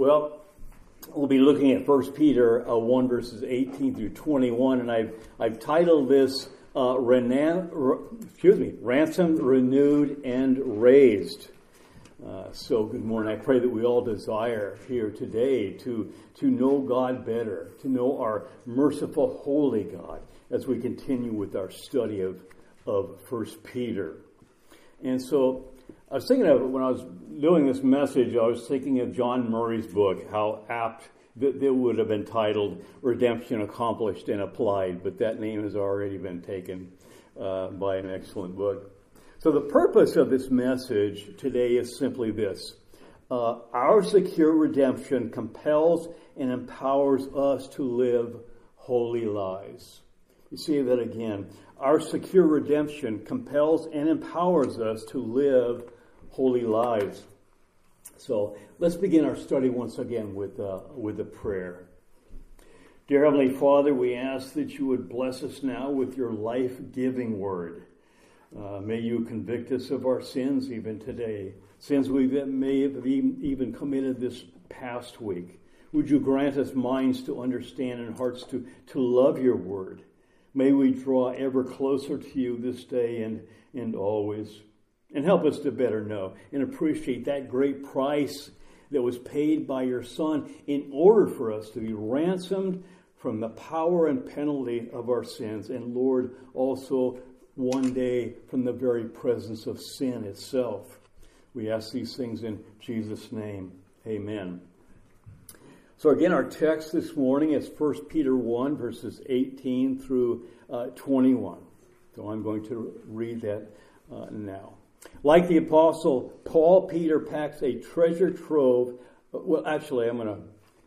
Well, we'll be looking at 1 Peter 1 verses 18 through 21, and I've titled this Ransomed, Renewed, and Raised. So good morning. I pray that we all desire here today to know God better, to know our merciful, holy God, as we continue with our study of 1 Peter. And so I was thinking of, when I was doing this message, I was thinking of John Murray's book, how apt that would have been titled Redemption Accomplished and Applied, but that name has already been taken by an excellent book. So the purpose of this message today is simply this. Our secure redemption compels and empowers us to live holy lives. You see that again. Our secure redemption compels and empowers us to live holy lives. So let's begin our study once again with a prayer. Dear Heavenly Father, we ask that you would bless us now with your life-giving word. May you convict us of our sins even today, sins we may have even committed this past week. Would you grant us minds to understand and hearts to love your word? May we draw ever closer to you this day and always. And help us to better know and appreciate that great price that was paid by your Son in order for us to be ransomed from the power and penalty of our sins. And Lord, also one day from the very presence of sin itself. We ask these things in Jesus' name. Amen. So again, our text this morning is 1 Peter 1, verses 18 through 21. So I'm going to read that now. Like the Apostle Paul, Peter packs a treasure trove. Well, actually, I'm going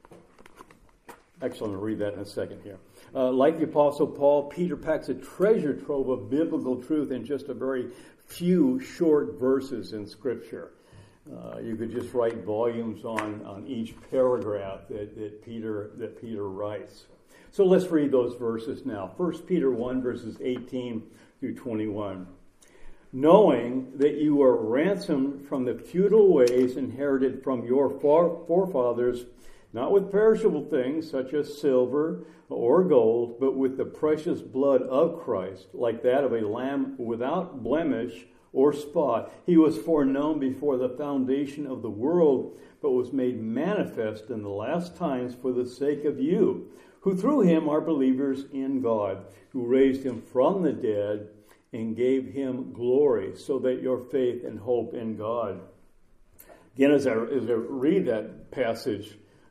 to read that in a second here. Like the Apostle Paul, Peter packs a treasure trove of biblical truth in just a very few short verses in Scripture. You could just write volumes on each paragraph that Peter writes. So let's read those verses now. 1 Peter 1, verses 18 through 21. Knowing that you are ransomed from the futile ways inherited from your forefathers, not with perishable things such as silver or gold, but with the precious blood of Christ, like that of a lamb without blemish or spot. He was foreknown before the foundation of the world, but was made manifest in the last times for the sake of you, who through him are believers in God, who raised him from the dead and gave him glory, so that your faith and hope in God. Again, as I read that passage,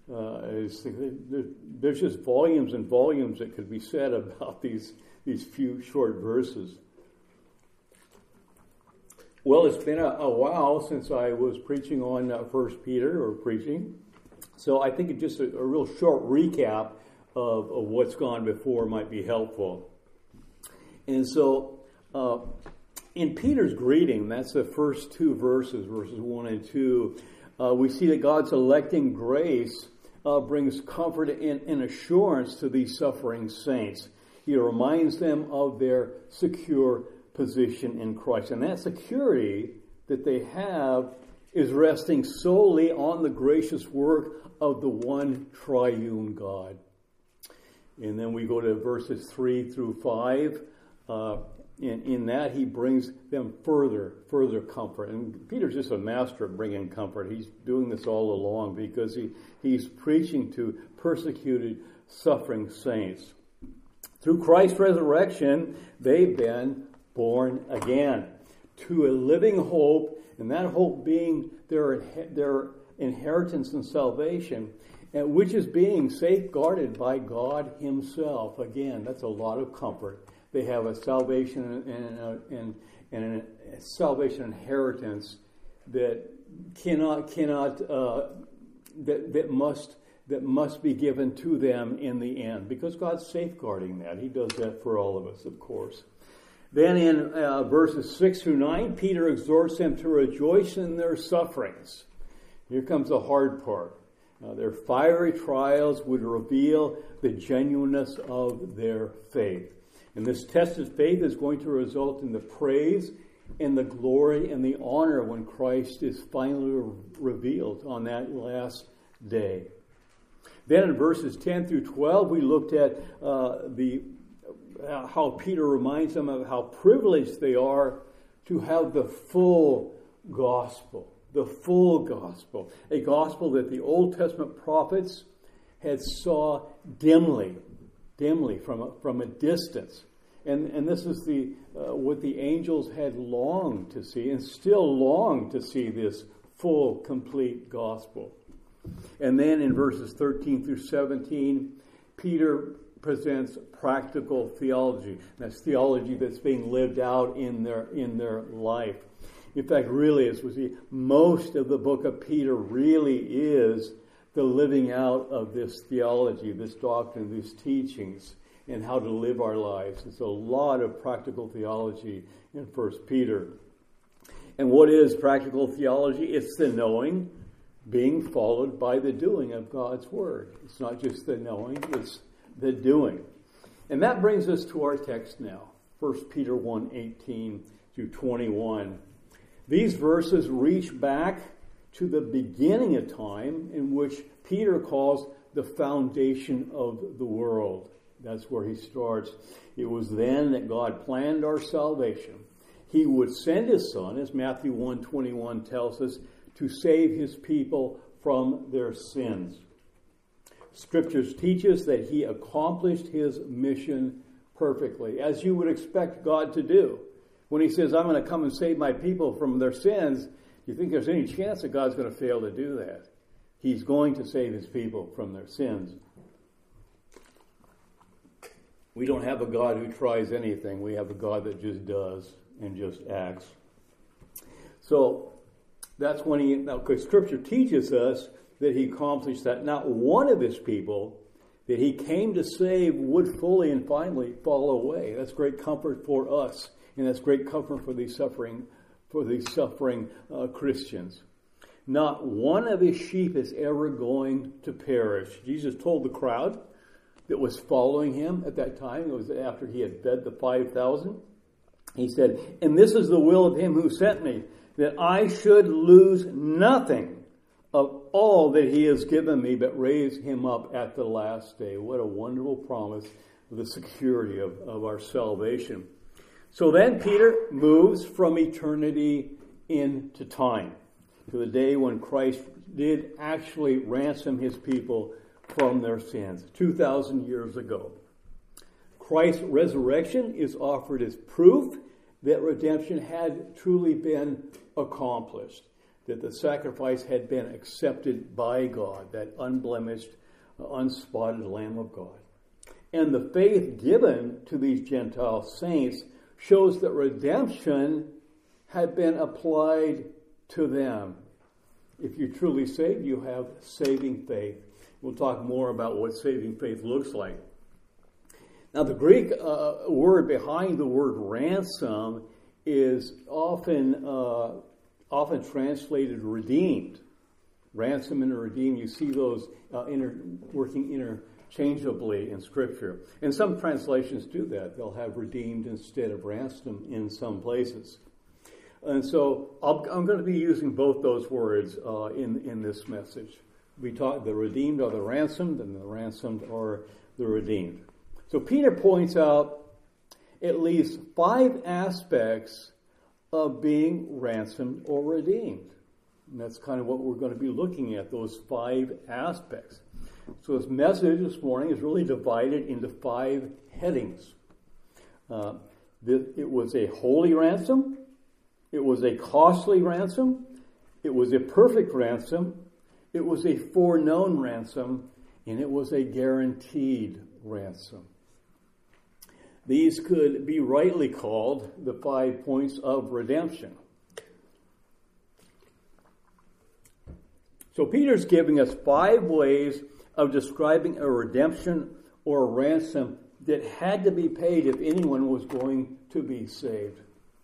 there's just volumes and volumes that could be said about these few short verses. Well, it's been a while since I was preaching on 1 Peter, so I think just a real short recap of what's gone before might be helpful. And so, in Peter's greeting, that's the first two verses 1 and 2, we see that God's electing grace brings comfort and assurance to these suffering saints. He reminds them of their secure position in Christ. And that security that they have is resting solely on the gracious work of the one triune God. And then we go to verses 3 through 5. In that, he brings them further comfort. And Peter's just a master of bringing comfort. He's doing this all along because he's preaching to persecuted, suffering saints. Through Christ's resurrection, they've been born again to a living hope, and that hope being their inheritance and salvation, which is being safeguarded by God himself. Again, that's a lot of comfort. They have a salvation and a salvation inheritance that must be given to them in the end, because God's safeguarding that. He does that for all of us, of course. Then in verses 6 through 9, Peter exhorts them to rejoice in their sufferings. Here comes the hard part. Their fiery trials would reveal the genuineness of their faith. And this tested faith is going to result in the praise and the glory and the honor when Christ is finally revealed on that last day. Then in verses 10 through 12, we looked at how Peter reminds them of how privileged they are to have the full gospel. The full gospel. A gospel that the Old Testament prophets had saw dimly from a distance. And this is what the angels had longed to see and still long to see, this full, complete gospel. And then in verses 13 through 17, Peter presents practical theology. That's theology that's being lived out in their life. In fact, really, as we see, most of the book of Peter really is the living out of this theology, this doctrine, these teachings, and how to live our lives. It's a lot of practical theology in 1 Peter. And what is practical theology? It's the knowing being followed by the doing of God's Word. It's not just the knowing, it's the doing. And that brings us to our text now, 1 Peter 1:18 through 21. These verses reach back to the beginning of time, in which Peter calls the foundation of the world. That's where he starts. It was then that God planned our salvation. He would send his Son, as Matthew 1:21 tells us, to save his people from their sins. Scriptures teach us that he accomplished his mission perfectly, as you would expect God to do. When he says, I'm going to come and save my people from their sins, do you think there's any chance that God's going to fail to do that? He's going to save his people from their sins. We don't have a God who tries anything. We have a God that just does and just acts. So that's when because Scripture teaches us that he accomplished that. Not one of his people that he came to save would fully and finally fall away. That's great comfort for us, and that's great comfort for these suffering Christians. Not one of his sheep is ever going to perish. Jesus told the crowd that was following him at that time, it was after he had fed the 5,000. He said, and this is the will of him who sent me, that I should lose nothing of all that he has given me, but raise him up at the last day. What a wonderful promise of the security of our salvation. So then Peter moves from eternity into time, to the day when Christ did actually ransom his people from their sins, 2,000 years ago. Christ's resurrection is offered as proof that redemption had truly been accomplished, that the sacrifice had been accepted by God, that unblemished, unspotted Lamb of God. And the faith given to these Gentile saints shows that redemption had been applied to them. If you're truly saved, you have saving faith. We'll talk more about what saving faith looks like. Now, the Greek word behind the word ransom is often translated redeemed. Ransom and redeemed, you see those working interchangeably in Scripture. And some translations do that. They'll have redeemed instead of ransom in some places. And so I'm going to be using both those words in this message. We talk the redeemed are the ransomed, and the ransomed are the redeemed. So Peter points out at least 5 aspects of being ransomed or redeemed. And that's kind of what we're going to be looking at, those 5 aspects. So this message this morning is really divided into 5 headings. It was a holy ransom. It was a costly ransom. It was a perfect ransom. It was a foreknown ransom. And it was a guaranteed ransom. These could be rightly called the 5 points of redemption. So Peter's giving us 5 ways of describing a redemption or a ransom that had to be paid if anyone was going to be saved.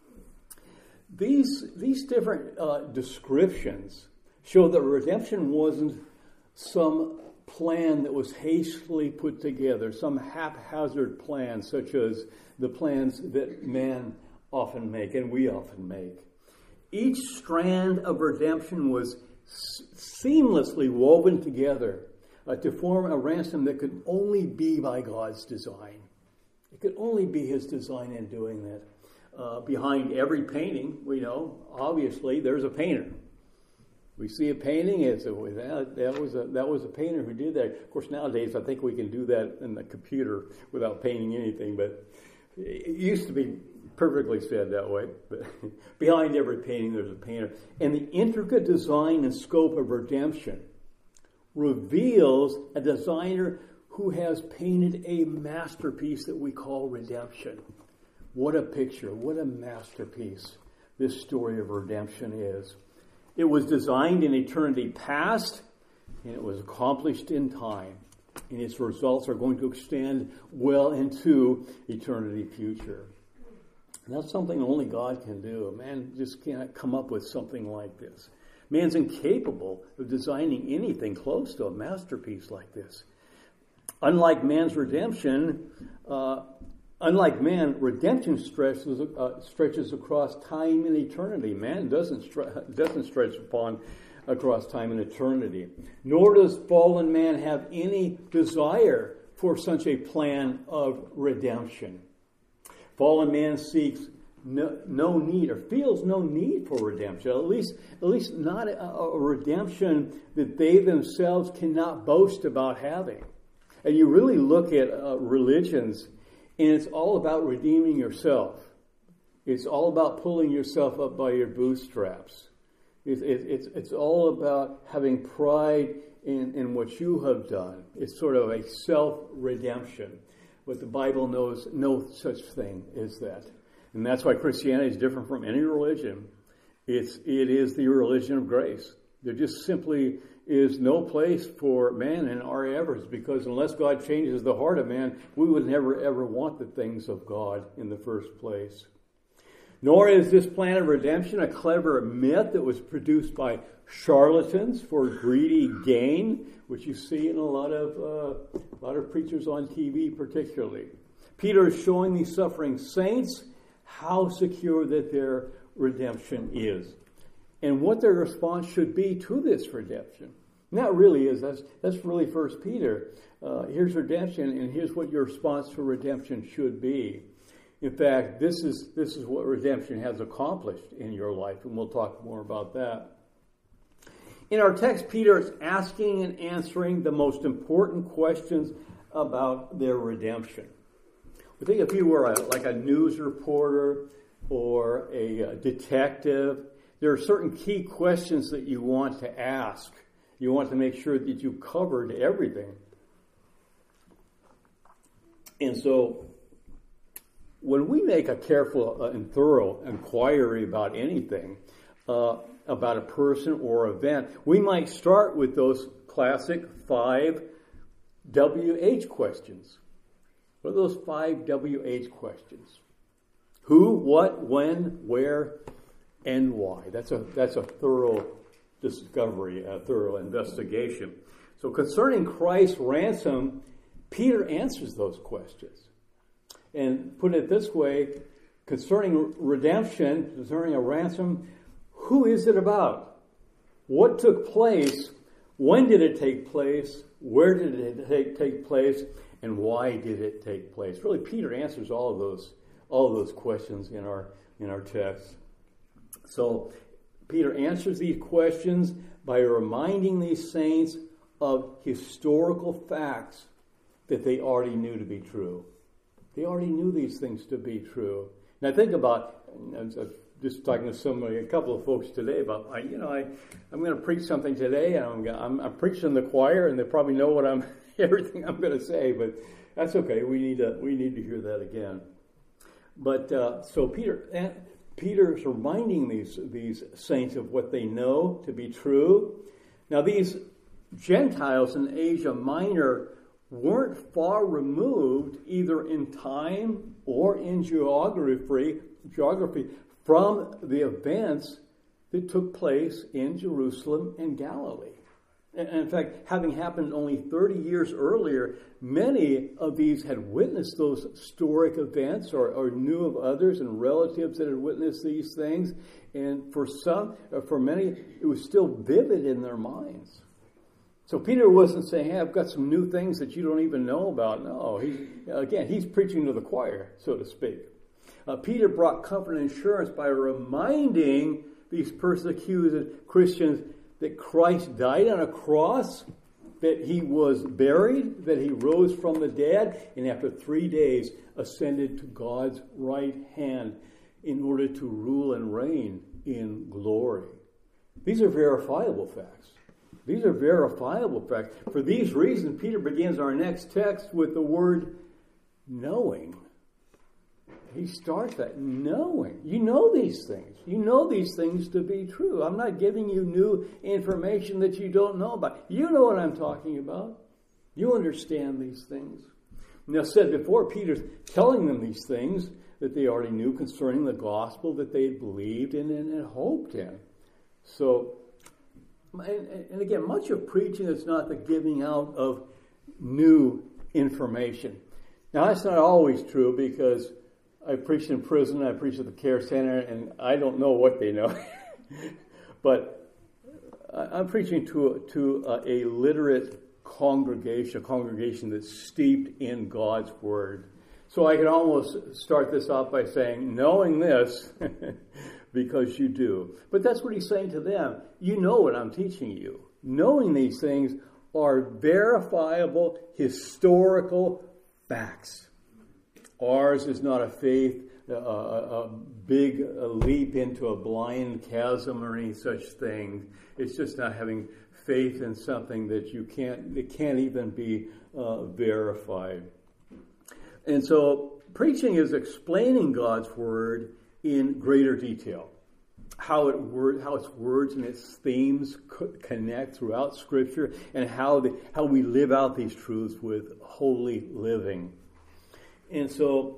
These different descriptions show that redemption wasn't some plan that was hastily put together, some haphazard plan, such as the plans that men often make and we often make. Each strand of redemption was seamlessly woven together to form a ransom that could only be by God's design. It could only be His design in doing that. Behind every painting, we know, obviously, there's a painter. We see a painting, that was a painter who did that. Of course, nowadays, I think we can do that in the computer without painting anything, but it used to be perfectly said that way. But behind every painting, there's a painter. And the intricate design and scope of redemption reveals a designer who has painted a masterpiece that we call redemption. What a picture, what a masterpiece this story of redemption is. It was designed in eternity past, and it was accomplished in time. And its results are going to extend well into eternity future. And that's something only God can do. Man just can't come up with something like this. Man's incapable of designing anything close to a masterpiece like this. Unlike man's redemption, redemption stretches across time and eternity. Man doesn't stretch across time and eternity. Nor does fallen man have any desire for such a plan of redemption. Fallen man seeks no need or feels no need for redemption. At least not a redemption that they themselves cannot boast about having. And you really look at religions, and it's all about redeeming yourself. It's all about pulling yourself up by your bootstraps. It's all about having pride in what you have done. It's sort of a self-redemption. But the Bible knows no such thing as that. And that's why Christianity is different from any religion. It is the religion of grace. There just simply is no place for man in our efforts, because unless God changes the heart of man, we would never ever want the things of God in the first place. Nor is this plan of redemption a clever myth that was produced by charlatans for greedy gain, which you see in a lot of preachers on TV particularly. Peter is showing these suffering saints how secure that their redemption is, and what their response should be to this redemption. And that really is, that's really 1 Peter. Here's redemption, and here's what your response to redemption should be. In fact, this is what redemption has accomplished in your life, and we'll talk more about that. In our text, Peter is asking and answering the most important questions about their redemption. I think if you were like a news reporter or a detective, there are certain key questions that you want to ask. You want to make sure that you covered everything. And so when we make a careful and thorough inquiry about anything, about a person or event, we might start with those classic 5 WH questions. What are those 5 WH questions? Who, what, when, where, and why? That's a thorough discovery, a thorough investigation. So concerning Christ's ransom, Peter answers those questions. And put it this way, concerning redemption, concerning a ransom, who is it about? What took place? When did it take place? Where did it take place? And why did it take place? Really, Peter answers all of those questions in our text. So Peter answers these questions by reminding these saints of historical facts that they already knew to be true. They already knew these things to be true. Now think about, I'm just talking to a couple of folks today about, I'm going to preach something today, and I'm preaching the choir, and they probably know everything I'm going to say, but that's okay. We need to hear that again. But so Peter's reminding these saints of what they know to be true. Now these Gentiles in Asia Minor weren't far removed either in time or in geography from the events that took place in Jerusalem and Galilee. And in fact, having happened only 30 years earlier, many of these had witnessed those historic events or knew of others and relatives that had witnessed these things. And for many, it was still vivid in their minds. So Peter wasn't saying, hey, I've got some new things that you don't even know about. No, he's preaching to the choir, so to speak. Peter brought comfort and assurance by reminding these persecuted Christians that Christ died on a cross, that he was buried, that he rose from the dead, and after 3 days ascended to God's right hand in order to rule and reign in glory. These are verifiable facts. These are verifiable facts. For these reasons, Peter begins our next text with the word knowing. He starts that knowing. You know these things. You know these things to be true. I'm not giving you new information that you don't know about. You know what I'm talking about. You understand these things. Now, said before, Peter's telling them these things that they already knew concerning the gospel that they had believed in and hoped in. So, and again, much of preaching is not the giving out of new information. Now, that's not always true because I preached in prison, I preached at the care center, and I don't know what they know. But I'm preaching to a literate congregation, a congregation that's steeped in God's Word. So I can almost start this off by saying, knowing this, because you do. But that's what he's saying to them. You know what I'm teaching you. Knowing these things are verifiable historical facts. Ours is not a faith, a big leap into a blind chasm or any such thing. It's just not having faith in something that can't even be verified. And so preaching is explaining God's Word in greater detail. How its words and its themes connect throughout Scripture, and how we live out these truths with holy living. And so,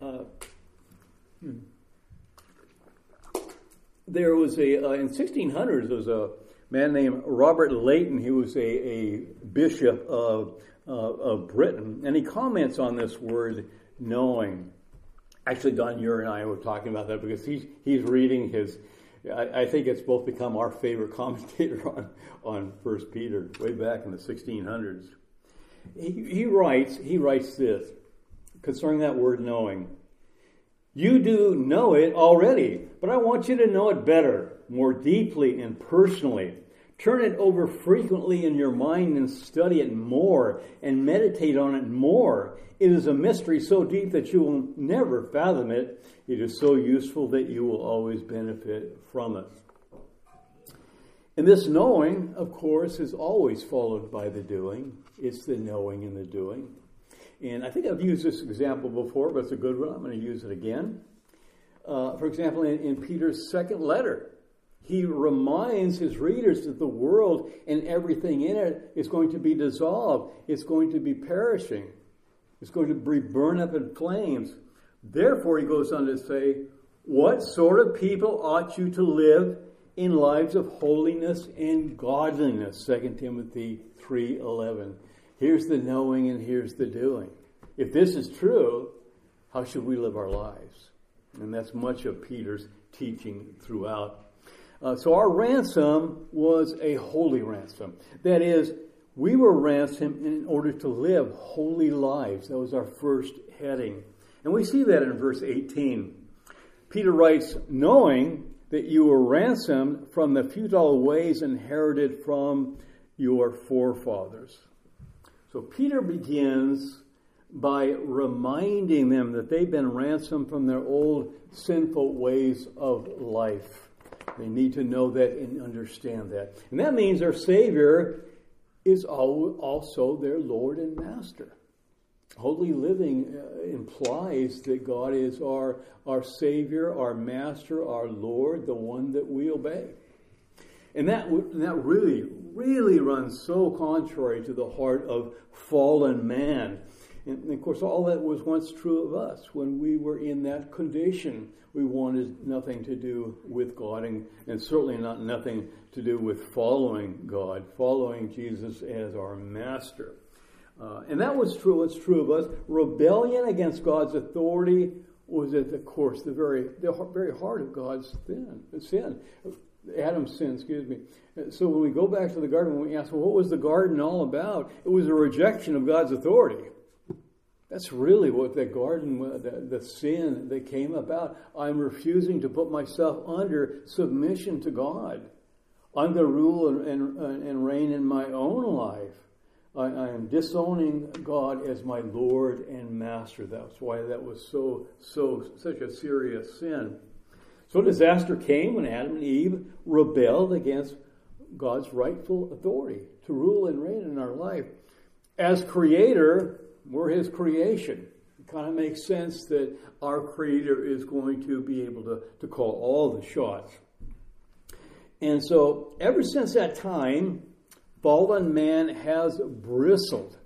there was in 1600s, there was a man named Robert Leighton. He was a bishop of Britain, and he comments on this word knowing. Actually, Don Muir and I were talking about that because he's reading his. I think it's both become our favorite commentator on 1 Peter way back in the 1600s. He writes this concerning that word knowing. You do know it already, but I want you to know it better, more deeply and personally. Turn it over frequently in your mind and study it more and meditate on it more. It is a mystery so deep that you will never fathom it. It is so useful that you will always benefit from it. And this knowing, of course, is always followed by the doing. It's the knowing and the doing. And I think I've used this example before, but it's a good one. I'm going to use it again. For example, in Peter's second letter, he reminds his readers that the world and everything in it is going to be dissolved. It's going to be perishing. It's going to be burned up in flames. Therefore, he goes on to say, what sort of people ought you to live in lives of holiness and godliness? 2 Timothy 3:11. Here's the knowing and here's the doing. If this is true, how should we live our lives? And that's much of Peter's teaching throughout. So our ransom was a holy ransom. That is, we were ransomed in order to live holy lives. That was our first heading. And we see that in verse 18. Peter writes, knowing that you were ransomed from the futile ways inherited from your forefathers. So Peter begins by reminding them that they've been ransomed from their old sinful ways of life. They need to know that and understand that. And that means our Savior is also their Lord and Master. Holy living implies that God is our Savior, our Master, our Lord, the one that we obey. And that really runs so contrary to the heart of fallen man. And of course, all that was once true of us. When we were in that condition, we wanted nothing to do with God, and certainly nothing to do with following God, following Jesus as our master. And that was true. It's true of us. Rebellion against God's authority was at the very heart of God's sin. Adam's sin, excuse me. So when we go back to the garden, when we ask, well, what was the garden all about? It was a rejection of God's authority. That's really what the garden, the sin that came about. I'm refusing to put myself under submission to God. I'm going to rule and reign in my own life. I am disowning God as my Lord and Master. That's why that was such a serious sin. So disaster came when Adam and Eve rebelled against God's rightful authority to rule and reign in our life. As Creator, we're His creation. It kind of makes sense that our Creator is going to be able to call all the shots. And so ever since that time, fallen man has bristled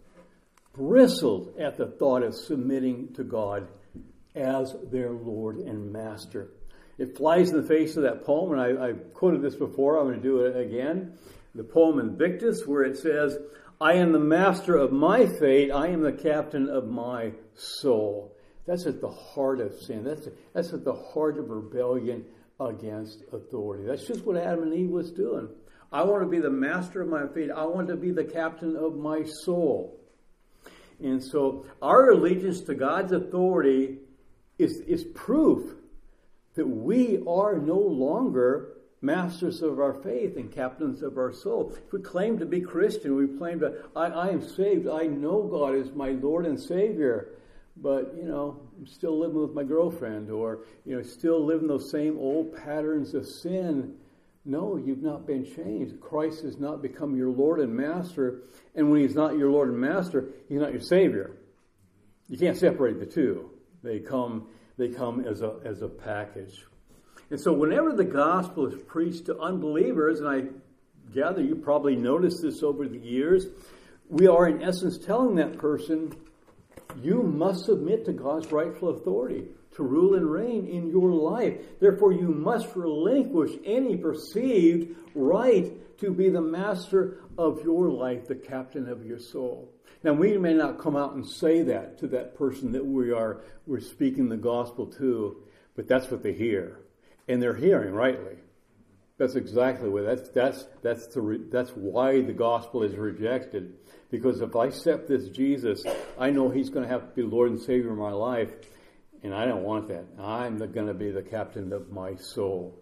at the thought of submitting to God as their Lord and Master. It flies in the face of that poem, and I quoted this before. I'm going to do it again. The poem Invictus, where it says, I am the master of my fate. I am the captain of my soul. That's at the heart of sin. That's at the heart of rebellion against authority. That's just what Adam and Eve was doing. I want to be the master of my fate. I want to be the captain of my soul. And so our allegiance to God's authority is proof that we are no longer masters of our faith and captains of our soul. If we claim to be Christian, we claim that I am saved. I know God is my Lord and Savior. But, I'm still living with my girlfriend, or, still living those same old patterns of sin. No, you've not been changed. Christ has not become your Lord and Master. And when He's not your Lord and Master, He's not your Savior. You can't separate the two. They come as a package. And so whenever the gospel is preached to unbelievers, and I gather you probably noticed this over the years, we are in essence telling that person, you must submit to God's rightful authority to rule and reign in your life. Therefore, you must relinquish any perceived right to be the master of your life, the captain of your soul. Now, we may not come out and say that to that person that we're speaking the gospel to, but that's what they hear. And they're hearing rightly. That's exactly what that's why the gospel is rejected. Because if I accept this Jesus, I know He's going to have to be Lord and Savior of my life, and I don't want that. I'm going to be the captain of my soul.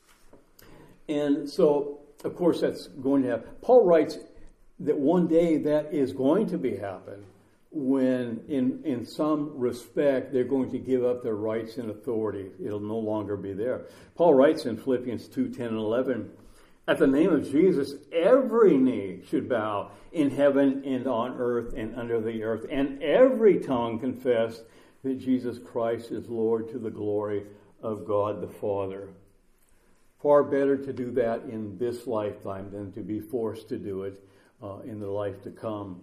And so, of course, that's going to happen. Paul writes that one day that is going to be happen when, in some respect, they're going to give up their rights and authority. It'll no longer be there. Paul writes in Philippians 2:10 and 11, at the name of Jesus, every knee should bow in heaven and on earth and under the earth, and every tongue confess that Jesus Christ is Lord, to the glory of God the Father. Far better to do that in this lifetime than to be forced to do it in the life to come.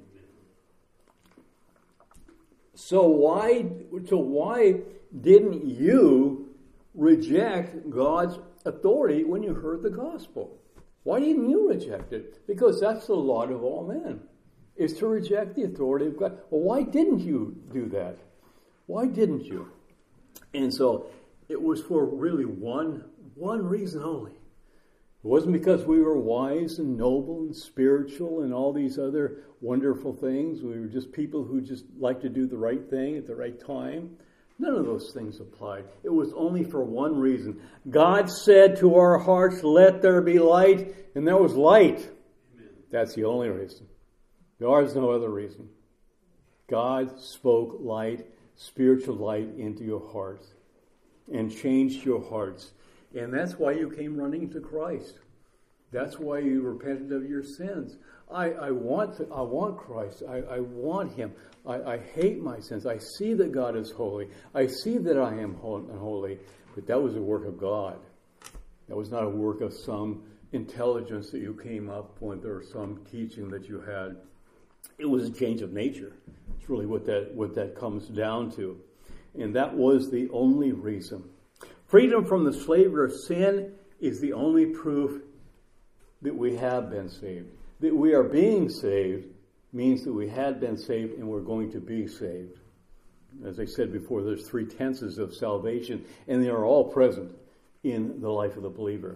So why didn't you reject God's authority when you heard the gospel? Why didn't you reject it? Because that's the lot of all men, is to reject the authority of God. Well, why didn't you do that? Why didn't you? And so it was for really one reason only. It wasn't because we were wise and noble and spiritual and all these other wonderful things. We were just people who just like to do the right thing at the right time. None of those things applied. It was only for one reason. God said to our hearts, let there be light, and there was light. Amen. That's the only reason. There is no other reason. God spoke light, spiritual light into your hearts and changed your hearts. And that's why you came running to Christ. That's why you repented of your sins. I want Christ. I want Him. I hate my sins. I see that God is holy. I see that I am unholy. But that was a work of God. That was not a work of some intelligence that you came up with or some teaching that you had. It was a change of nature. It's really what that comes down to. And that was the only reason. Freedom from the slavery of sin is the only proof that we have been saved. That we are being saved means that we had been saved and we're going to be saved. As I said before, there's 3 tenses of salvation, and they are all present in the life of the believer.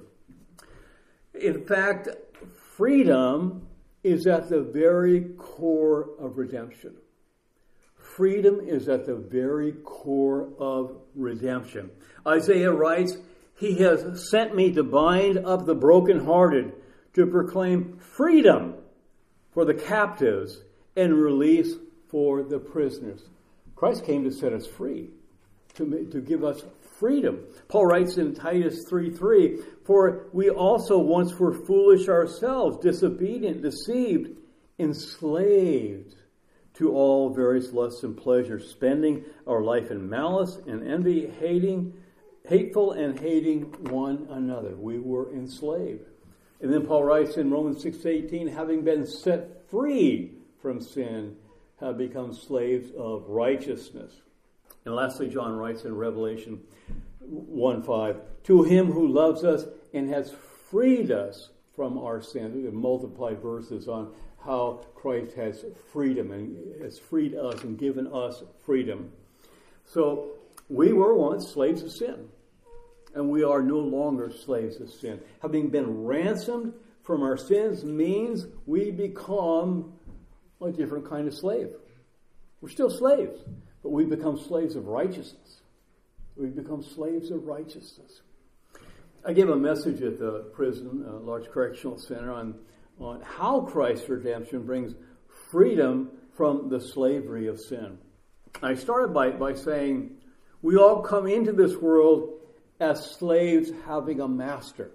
In fact, freedom is at the very core of redemption. Freedom is at the very core of redemption. Isaiah writes, "He has sent me to bind up the brokenhearted, to proclaim freedom for the captives and release for the prisoners." Christ came to set us free, to give us freedom. Paul writes in Titus 3:3, "For we also once were foolish ourselves, disobedient, deceived, enslaved to all various lusts and pleasures, spending our life in malice and envy, hateful and hating one another." We were enslaved. And then Paul writes in Romans 6:18, "Having been set free from sin, have become slaves of righteousness." And lastly, John writes in Revelation 1:5, "To him who loves us and has freed us from our sins." We can multiply verses on how Christ has freedom and has freed us and given us freedom. So we were once slaves of sin, and we are no longer slaves of sin. Having been ransomed from our sins means we become a different kind of slave. We're still slaves, but we become slaves of righteousness. We become slaves of righteousness. I gave a message at the prison, Large Correctional Center, on how Christ's redemption brings freedom from the slavery of sin. I started by saying we all come into this world as slaves having a master.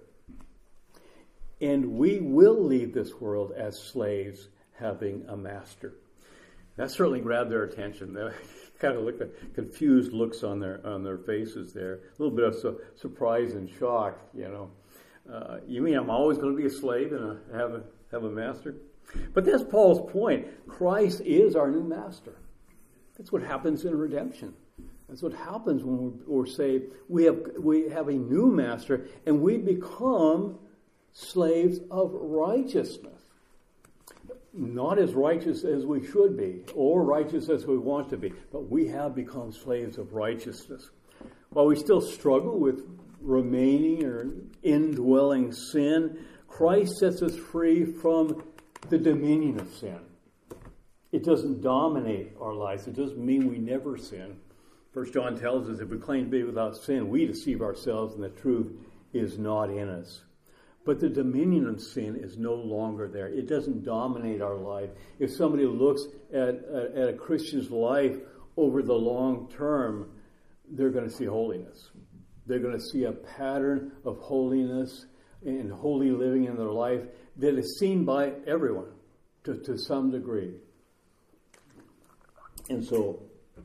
And we will leave this world as slaves having a master. That certainly grabbed their attention. They kind of looked at confused looks on their faces there. A little bit of surprise and shock, you know. You mean I'm always going to be a slave and have a master? But that's Paul's point. Christ is our new master. That's what happens in redemption. That's what happens when we're saved. We have a new master, and we become slaves of righteousness. Not as righteous as we should be, or righteous as we want to be, but we have become slaves of righteousness. While we still struggle with remaining or indwelling sin, Christ sets us free from the dominion of sin. It doesn't dominate our lives. It doesn't mean we never sin. 1 John tells us if we claim to be without sin, we deceive ourselves and the truth is not in us. But the dominion of sin is no longer there. It doesn't dominate our life. If somebody looks at a Christian's life over the long term, they're going to see holiness. They're going to see a pattern of holiness and holy living in their life that is seen by everyone to some degree. And so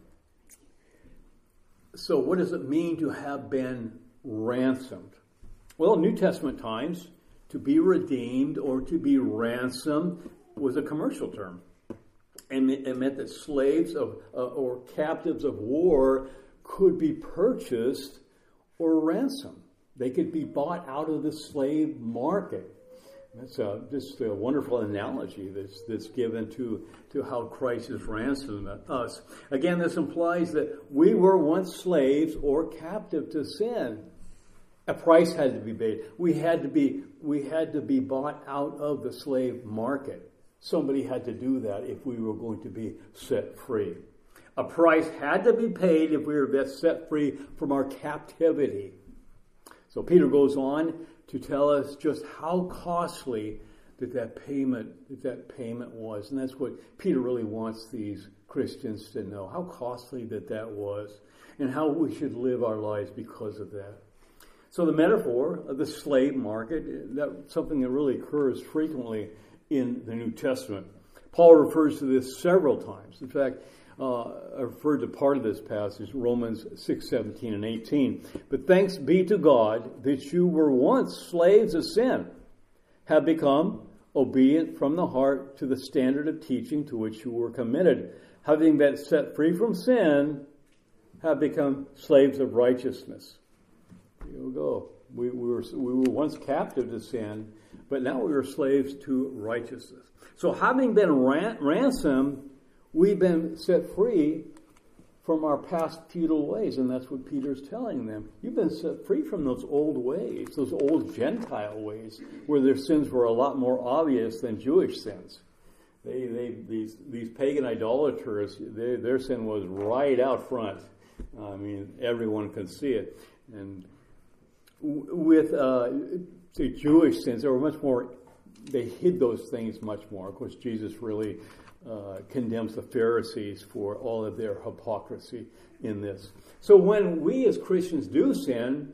what does it mean to have been ransomed? Well, in New Testament times, to be redeemed or to be ransomed was a commercial term. And it meant that slaves or captives of war could be purchased or ransomed. They could be bought out of the slave market. That's just a wonderful analogy that's given to how Christ has ransomed us. Again, this implies that we were once slaves or captive to sin. A price had to be paid. We had to be bought out of the slave market. Somebody had to do that if we were going to be set free. A price had to be paid if we were set free from our captivity. So Peter goes on to tell us just how costly that payment was. And that's what Peter really wants these Christians to know, how costly that was and how we should live our lives because of that. So the metaphor of the slave market, that's something that really occurs frequently in the New Testament. Paul refers to this several times. In fact, I referred to part of this passage, Romans 6:17 and 18. But thanks be to God that you were once slaves of sin, have become obedient from the heart to the standard of teaching to which you were committed. Having been set free from sin, have become slaves of righteousness. Here we go. We were once captive to sin, but now we are slaves to righteousness. So having been ransomed, we've been set free from our past futile ways. And that's what Peter's telling them. You've been set free from those old ways, those old Gentile ways, where their sins were a lot more obvious than Jewish sins. These pagan idolaters, their sin was right out front. I mean, everyone could see it. And with the Jewish sins, they were much more, they hid those things much more. Of course, Jesus really condemns the Pharisees for all of their hypocrisy in this. So when we as Christians do sin,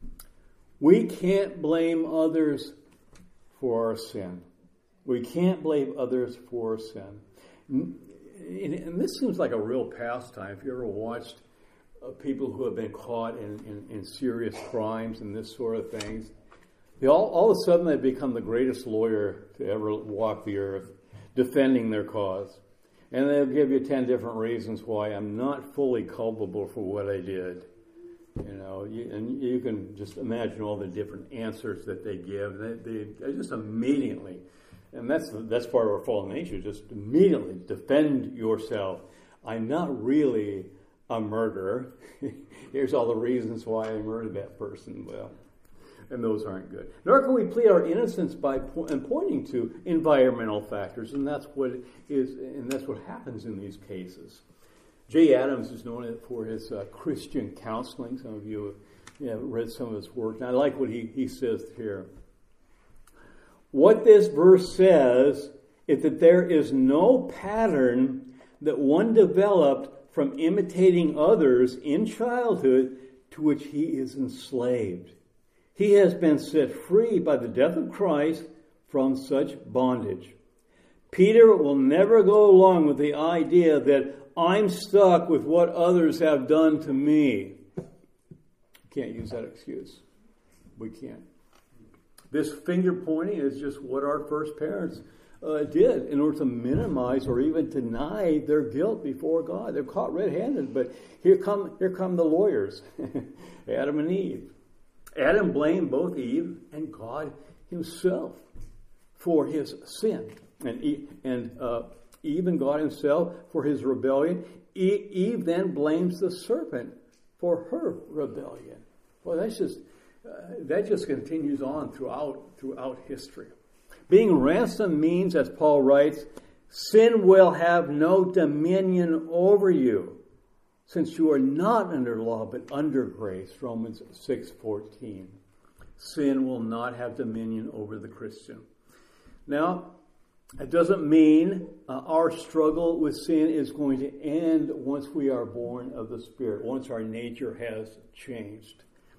we can't blame others for our sin. We can't blame others for sin. And this seems like a real pastime. If you ever watched people who have been caught in serious crimes and this sort of things, all of a sudden they become the greatest lawyer to ever walk the earth, defending their cause. And they'll give you 10 different reasons why I'm not fully culpable for what I did. And you can just imagine all the different answers that they give. They just immediately, and that's part of our fallen nature, just immediately defend yourself. I'm not really a murderer. Here's all the reasons why I murdered that person. Well, and those aren't good. Nor can we plead our innocence by pointing to environmental factors, and that's what happens in these cases. Jay Adams is known for his Christian counseling. Some of you have read some of his work, and I like what he says here. What this verse says is that there is no pattern that one developed from imitating others in childhood to which he is enslaved. He has been set free by the death of Christ from such bondage. Peter will never go along with the idea that I'm stuck with what others have done to me. Can't use that excuse. We can't. This finger pointing is just what our first parents did in order to minimize or even deny their guilt before God. They're caught red-handed, but here come the lawyers, Adam and Eve. Adam blamed both Eve and God himself for his sin, and Eve and God himself for his rebellion. Eve then blames the serpent for her rebellion. Well, that just continues on throughout history. Being ransomed means, as Paul writes, sin will have no dominion over you, since you are not under law but under grace. Romans 6:14. Sin will not have dominion over the Christian. Now, it doesn't mean our struggle with sin is going to end once we are born of the Spirit, once our nature has changed.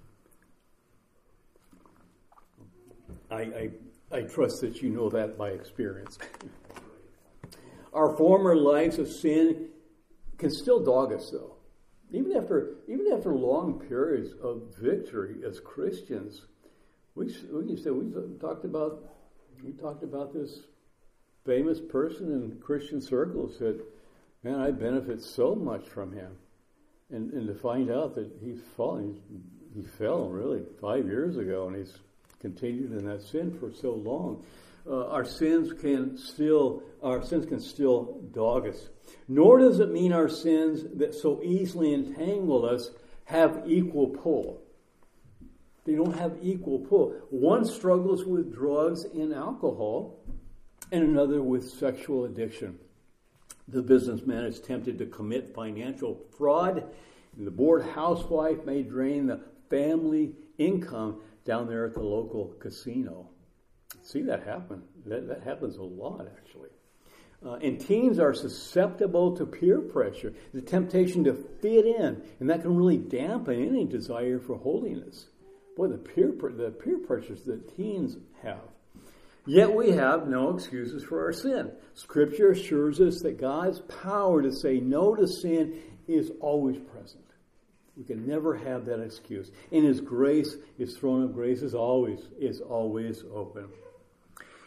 I trust that you know that by experience. Our former lives of sin can still dog us, though. Even after long periods of victory as Christians, we talked about this famous person in Christian circles said, man, I benefit so much from him. And to find out that he fell really 5 years ago, and he's continued in that sin for so long. Our sins can still dog us. Nor does it mean our sins that so easily entangle us have equal pull. They don't have equal pull. One struggles with drugs and alcohol, and another with sexual addiction. The businessman is tempted to commit financial fraud, and the bored housewife may drain the family income down there at the local casino. See that happen. That happens a lot, actually. And teens are susceptible to peer pressure, the temptation to fit in, and that can really dampen any desire for holiness. Boy, the peer pressures that teens have. Yet we have no excuses for our sin. Scripture assures us that God's power to say no to sin is always present. We can never have that excuse. And His grace, His throne of grace is always open.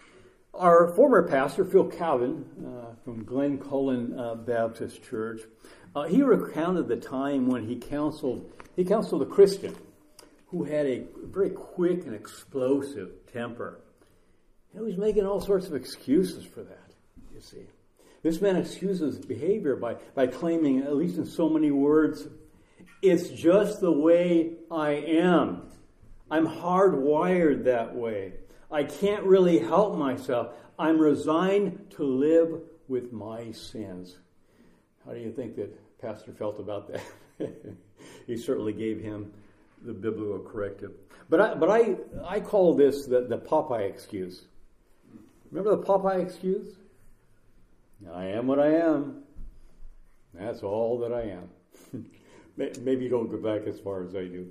Our former pastor, Phil Calvin, from Glen Cullen Baptist Church, he recounted the time when he counseled a Christian who had a very quick and explosive temper. He was making all sorts of excuses for that, you see. This man excuses behavior by claiming, at least in so many words, it's just the way I am. I'm hardwired that way. I can't really help myself. I'm resigned to live with my sins. How do you think that Pastor felt about that? He certainly gave him the biblical corrective. But I call this the Popeye excuse. Remember the Popeye excuse? I am what I am. That's all that I am. Maybe you don't go back as far as I do.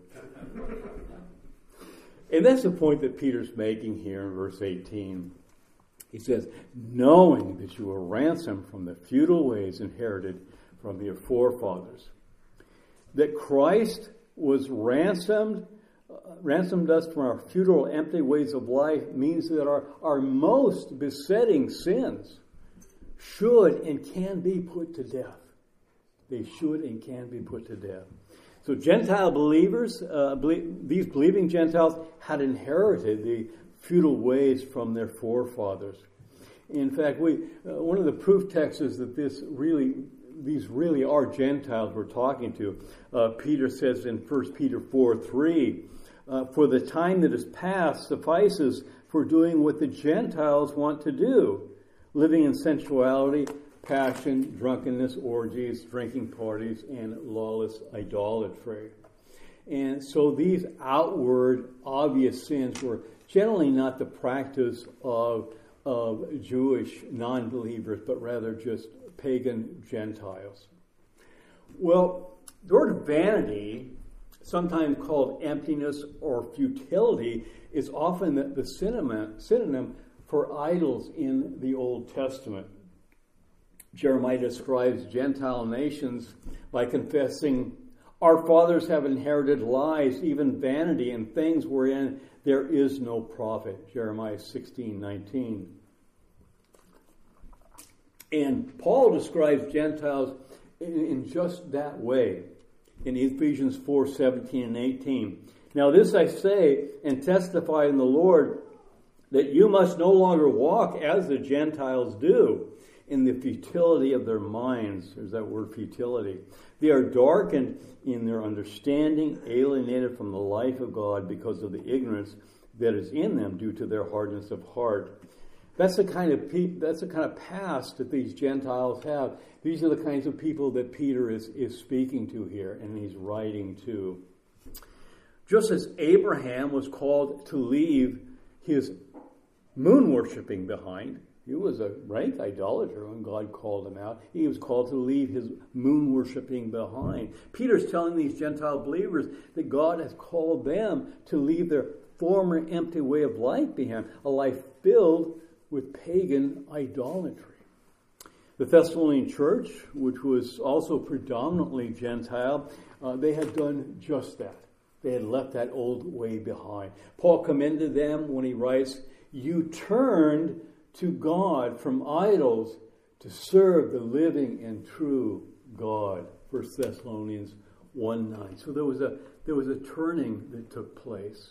And that's the point that Peter's making here in verse 18. He says, knowing that you were ransomed from the futile ways inherited from your forefathers. That Christ was ransomed us from our futile, empty ways of life means that our most besetting sins should and can be put to death. They should and can be put to death. So Gentile believers, these believing Gentiles had inherited the futile ways from their forefathers. In fact, one of the proof texts is that these really are Gentiles we're talking to. Peter says in 1 Peter 4:3, for the time that is past suffices for doing what the Gentiles want to do, living in sensuality, passion, drunkenness, orgies, drinking parties, and lawless idolatry. And so these outward, obvious sins were generally not the practice of Jewish non-believers, but rather just pagan Gentiles. Well, the word vanity, sometimes called emptiness or futility, is often the synonym for idols in the Old Testament. Jeremiah describes Gentile nations by confessing, our fathers have inherited lies, even vanity, and things wherein there is no profit. Jeremiah 16:19. And Paul describes Gentiles in just that way in Ephesians 4:17 and 18. Now this I say and testify in the Lord, that you must no longer walk as the Gentiles do, in the futility of their minds. There's that word futility. They are darkened in their understanding, alienated from the life of God because of the ignorance that is in them due to their hardness of heart. That's the kind of past that these Gentiles have. These are the kinds of people that Peter is speaking to here, and he's writing to. Just as Abraham was called to leave his moon worshipping behind, he was a rank idolater when God called him out. He was called to leave his moon worshipping behind. Peter's telling these Gentile believers that God has called them to leave their former empty way of life behind, a life filled with pagan idolatry. The Thessalonian church, which was also predominantly Gentile, they had done just that. They had left that old way behind. Paul commended them when he writes, you turned to God from idols to serve the living and true God. 1 Thessalonians 1:9. So there was a turning that took place.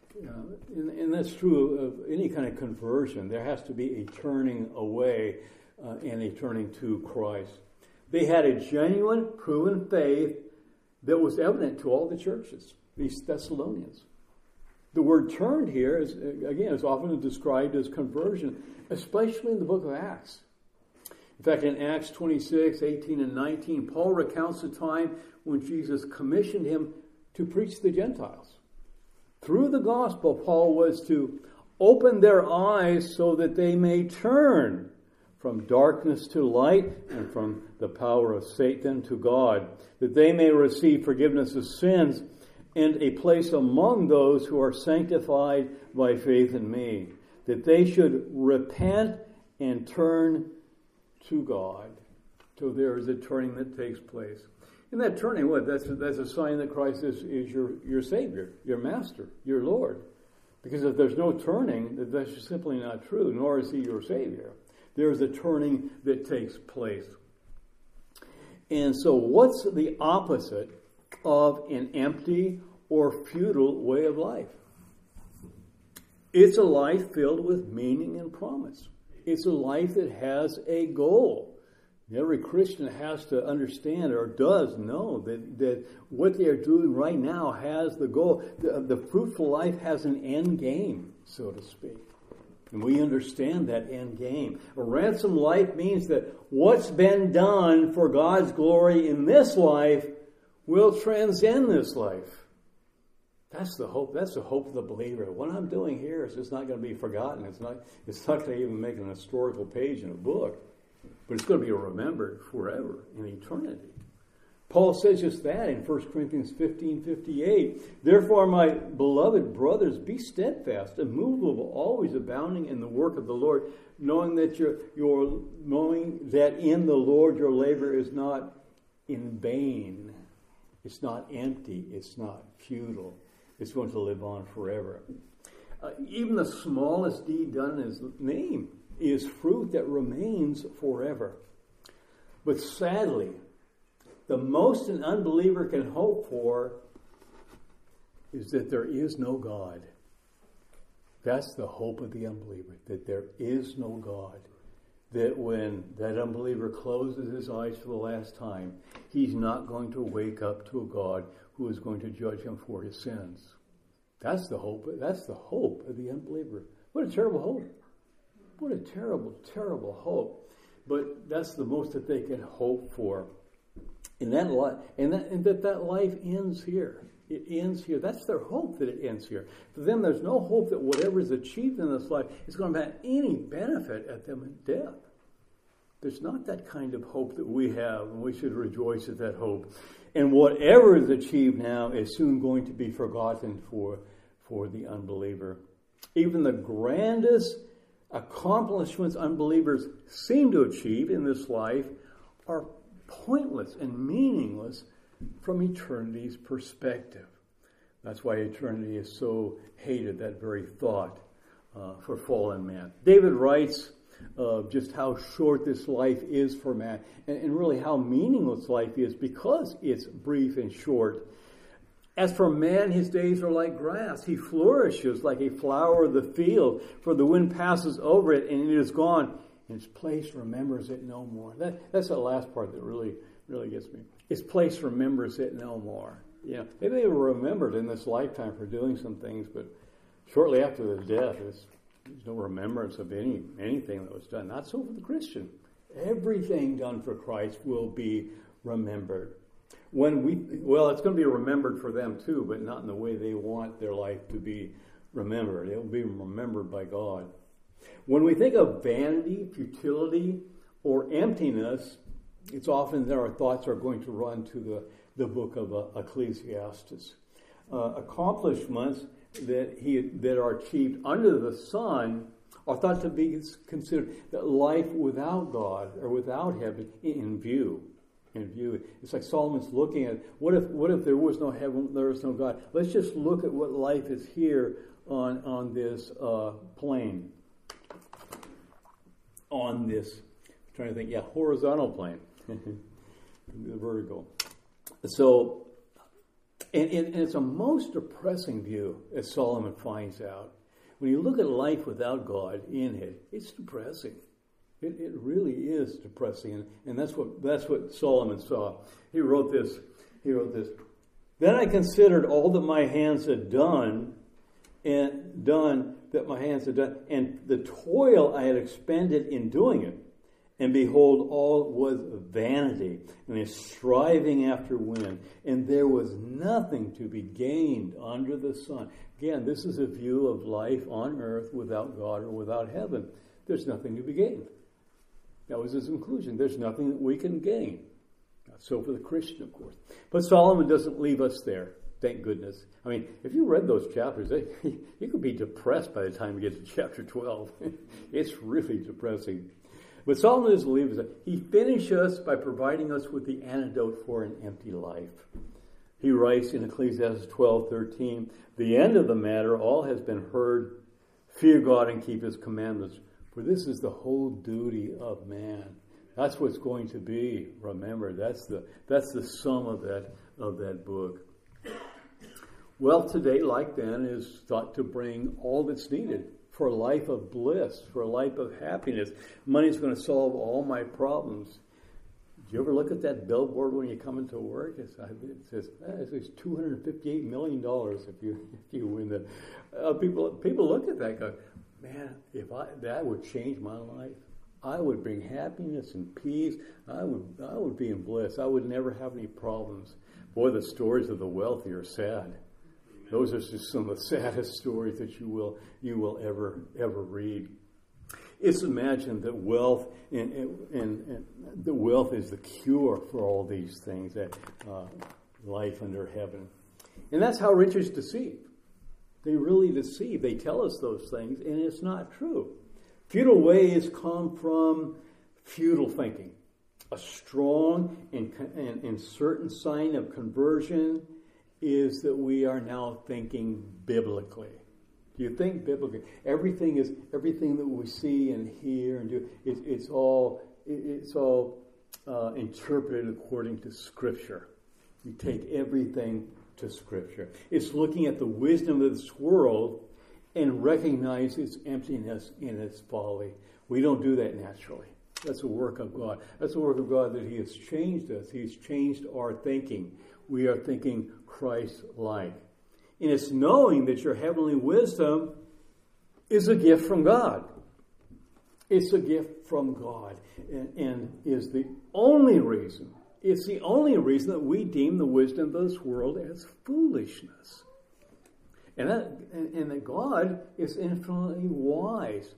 And that's true of any kind of conversion. There has to be a turning away and a turning to Christ. They had a genuine, proven faith that was evident to all the churches, these Thessalonians. The word turned here is often described as conversion, especially in the book of Acts. In fact, in Acts 26, 18, and 19, Paul recounts the time when Jesus commissioned him to preach to the Gentiles. Through the gospel, Paul was to open their eyes so that they may turn from darkness to light and from the power of Satan to God, that they may receive forgiveness of sins and a place among those who are sanctified by faith in me, that they should repent and turn to God. So there is a turning that takes place. And that turning, that's a sign that Christ is your Savior, your Master, your Lord. Because if there's no turning, that's just simply not true, nor is he your Savior. There's a turning that takes place. And so what's the opposite of an empty or futile way of life? It's a life filled with meaning and promise. It's a life that has a goal. Every Christian has to understand or does know that what they are doing right now has the goal. The fruitful life has an end game, so to speak. And we understand that end game. A ransom life means that what's been done for God's glory in this life will transcend this life. That's the hope. That's the hope of the believer. What I'm doing here is just not going to be forgotten. It's not going to even make an historical page in a book. But it's going to be remembered forever in eternity. Paul says just that in 1 Corinthians 15:58. Therefore, my beloved brothers, be steadfast, immovable, always abounding in the work of the Lord, knowing that knowing that in the Lord your labor is not in vain. It's not empty. It's not futile. It's going to live on forever. Even the smallest deed done in his name is fruit that remains forever. But sadly, the most an unbeliever can hope for is that there is no God. That's the hope of the unbeliever, that there is no God. That when that unbeliever closes his eyes for the last time, he's not going to wake up to a God who is going to judge him for his sins. That's the hope. That's the hope of the unbeliever. What a terrible hope. What a terrible, terrible hope. But that's the most that they can hope for. And that life ends here. It ends here. That's their hope, that it ends here. For them, there's no hope that whatever is achieved in this life is going to have any benefit at them in death. There's not that kind of hope that we have, and we should rejoice at that hope. And whatever is achieved now is soon going to be forgotten for the unbeliever. Even the grandest accomplishments unbelievers seem to achieve in this life are pointless and meaningless from eternity's perspective. That's why eternity is so hated, that very thought, for fallen man. David writes of just how short this life is for man, and really how meaningless life is because it's brief and short. As for man, his days are like grass. He flourishes like a flower of the field, for the wind passes over it and it is gone, and its place remembers it no more. That's the last part that really gets me. Its place remembers it no more. You know, maybe they were remembered in this lifetime for doing some things, but shortly after their death, there's no remembrance of anything that was done. Not so for the Christian. Everything done for Christ will be remembered. It's going to be remembered for them too, but not in the way they want their life to be remembered. It will be remembered by God. When we think of vanity, futility, or emptiness, it's often that our thoughts are going to run to the book of Ecclesiastes. Accomplishments that are achieved under the sun are thought to be considered that life without God or without heaven in view. It's like Solomon's looking at, what if there was no heaven, there was no God? Let's just look at what life is here on this plane. On this, I'm trying to think, horizontal plane. The vertical. So, and it's a most depressing view, as Solomon finds out. When you look at life without God in it, it's depressing. It really is depressing, and that's what Solomon saw. He wrote this. Then I considered all that my hands had done, and the toil I had expended in doing it. And behold, all was vanity, and a striving after wind, and there was nothing to be gained under the sun. Again, this is a view of life on earth without God or without heaven. There's nothing to be gained. That was his conclusion. There's nothing that we can gain. Not so for the Christian, of course. But Solomon doesn't leave us there. Thank goodness. I mean, if you read those chapters, you could be depressed by the time you get to chapter 12. It's really depressing. But Solomon doesn't leave us there. He finishes by providing us with the antidote for an empty life. He writes in Ecclesiastes 12:13, "The end of the matter, all has been heard. Fear God and keep his commandments, for this is the whole duty of man." That's what's going to be. Remember, that's the sum of that book. Wealth today, like then, is thought to bring all that's needed for a life of bliss, for a life of happiness. Money's going to solve all my problems. Do you ever look at that billboard when you come into work? It says it's $258 million if you win that. People look at that and go, man, that would change my life. I would bring happiness and peace. I would be in bliss. I would never have any problems. Boy, the stories of the wealthy are sad. Those are just some of the saddest stories that you will ever read. It's imagined that wealth and the wealth is the cure for all these things, that life under heaven. And that's how riches deceive. They really deceive. They tell us those things, and it's not true. Futile ways come from futile thinking. A strong and certain sign of conversion is that we are now thinking biblically. You think biblically. Everything that we see and hear and do. It's all interpreted according to Scripture. You take everything to Scripture. It's looking at the wisdom of this world and recognize its emptiness and its folly. We don't do that naturally. That's a work of God. That's a work of God that He has changed us. He's changed our thinking. We are thinking Christ-like. And it's knowing that your heavenly wisdom is a gift from God. It's a gift from God. And is the only reason, it's the only reason that we deem the wisdom of this world as foolishness. And that God is infinitely wise.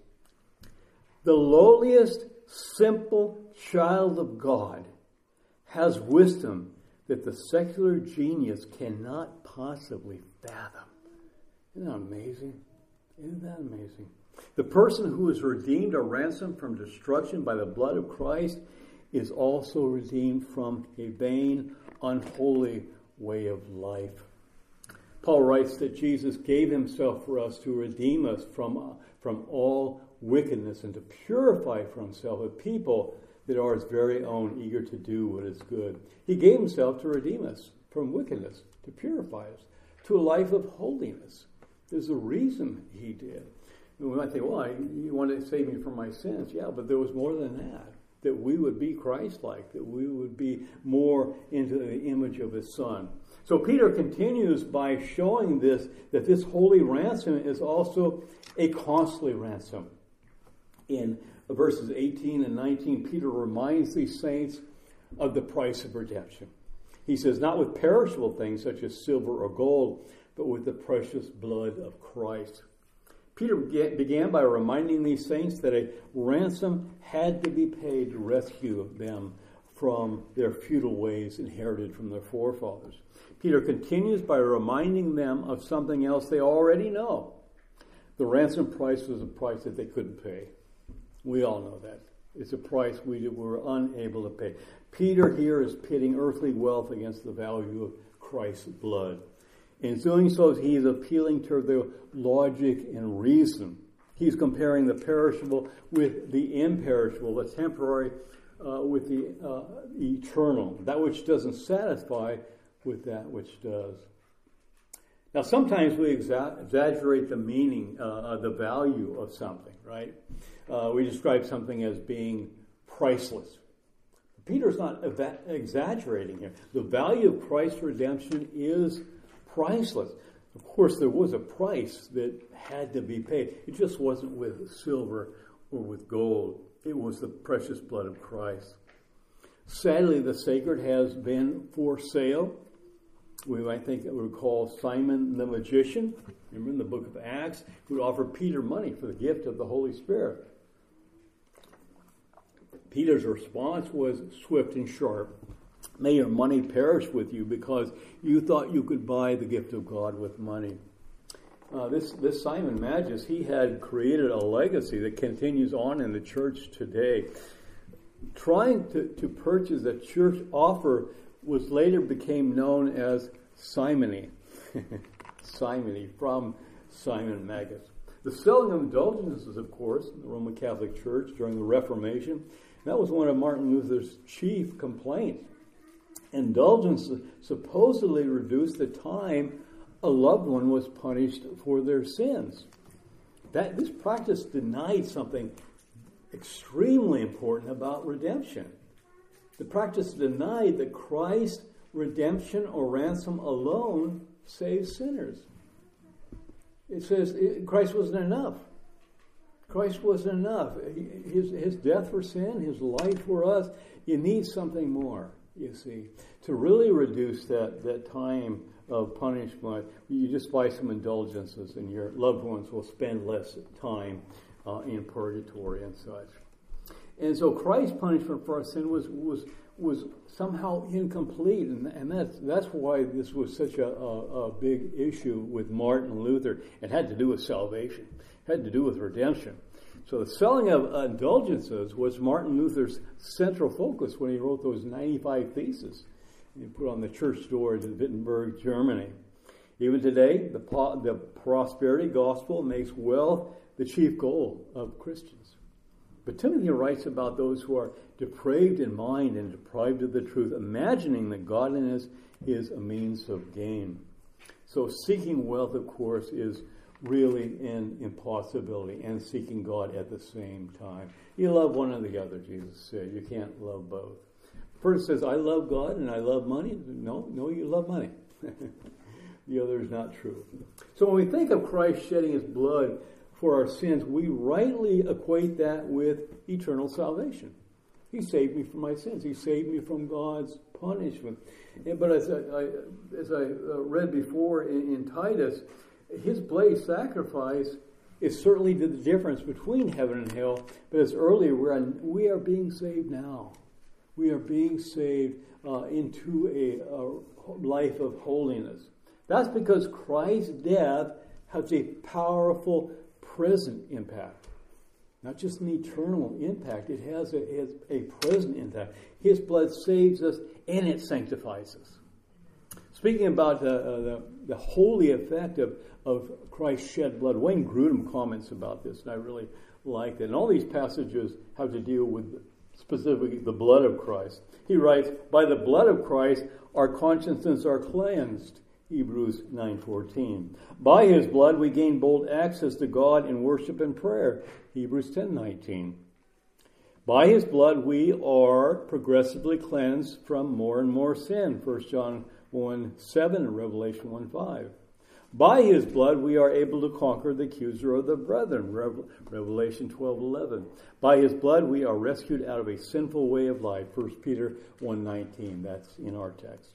The lowliest, simple child of God has wisdom that the secular genius cannot possibly fathom. Isn't that amazing? Isn't that amazing? The person who is redeemed or ransomed from destruction by the blood of Christ is also redeemed from a vain, unholy way of life. Paul writes that Jesus gave himself for us to redeem us from all wickedness and to purify for himself a people that are his very own, eager to do what is good. He gave himself to redeem us from wickedness, to purify us, to a life of holiness. There's a reason he did. And we might think, well, you want to save me from my sins. Yeah, but there was more than that we would be Christ-like, that we would be more into the image of his Son. So Peter continues by showing this, that this holy ransom is also a costly ransom. In verses 18 and 19, Peter reminds these saints of the price of redemption. He says, not with perishable things such as silver or gold, but with the precious blood of Christ. Peter began by reminding these saints that a ransom had to be paid to rescue them from their futile ways inherited from their forefathers. Peter continues by reminding them of something else they already know. The ransom price was a price that they couldn't pay. We all know that. It's a price we were unable to pay. Peter here is pitting earthly wealth against the value of Christ's blood. In doing so, he is appealing to their logic and reason. He's comparing the perishable with the imperishable, the temporary with the eternal, that which doesn't satisfy with that which does. Now, sometimes we exaggerate the meaning, the value of something, right? We describe something as being priceless. Peter's not exaggerating here. The value of Christ's redemption is priceless. Of course, there was a price that had to be paid. It just wasn't with silver or with gold. It was the precious blood of Christ. Sadly, the sacred has been for sale. We might recall Simon the magician. Remember in the book of Acts, who offered Peter money for the gift of the Holy Spirit. Peter's response was swift and sharp. May your money perish with you because you thought you could buy the gift of God with money. This Simon Magus, he had created a legacy that continues on in the church today. Trying to purchase a church offer was later became known as simony. Simony, from Simon Magus. The selling of indulgences, of course, in the Roman Catholic Church during the Reformation, that was one of Martin Luther's chief complaints. Indulgences supposedly reduced the time a loved one was punished for their sins. This practice denied something extremely important about redemption. The practice denied that Christ's redemption or ransom alone saves sinners. It says Christ wasn't enough. Christ wasn't enough. His death for sin, his life for us, you need something more, you see. To really reduce that time of punishment, you just buy some indulgences and your loved ones will spend less time in purgatory and such. And so Christ's punishment for our sin was somehow incomplete, and that's why this was such a big issue with Martin Luther. It had to do with salvation. It had to do with redemption. So the selling of indulgences was Martin Luther's central focus when he wrote those 95 Theses he put on the church door in Wittenberg, Germany. Even today, the prosperity gospel makes wealth the chief goal of Christians. But Timothy writes about those who are depraved in mind and deprived of the truth, imagining that godliness is a means of gain. So seeking wealth, of course, is really an impossibility, and seeking God at the same time. You love one or the other, Jesus said. You can't love both. First says, I love God and I love money. No, you love money. The other is not true. So when we think of Christ shedding his blood for our sins, we rightly equate that with eternal salvation. He saved me from my sins. He saved me from God's punishment. But as I read before in Titus, his bloody sacrifice is certainly the difference between heaven and hell. But as earlier, we are being saved now. We are being saved into a life of holiness. That's because Christ's death has a powerful present impact. Not just an eternal impact. It has a present impact. His blood saves us and it sanctifies us. Speaking about the holy effect of Christ's shed blood, Wayne Grudem comments about this, and I really like it. And all these passages have to deal with specifically the blood of Christ. He writes, by the blood of Christ, our consciences are cleansed. Hebrews 9:14. By his blood we gain bold access to God in worship and prayer. Hebrews 10:19. By his blood we are progressively cleansed from more and more sin. 1 John 1:7 and Revelation 1:5. By his blood we are able to conquer the accuser of the brethren. Revelation 12:11. By his blood we are rescued out of a sinful way of life. 1 Peter 1:19. That's in our text.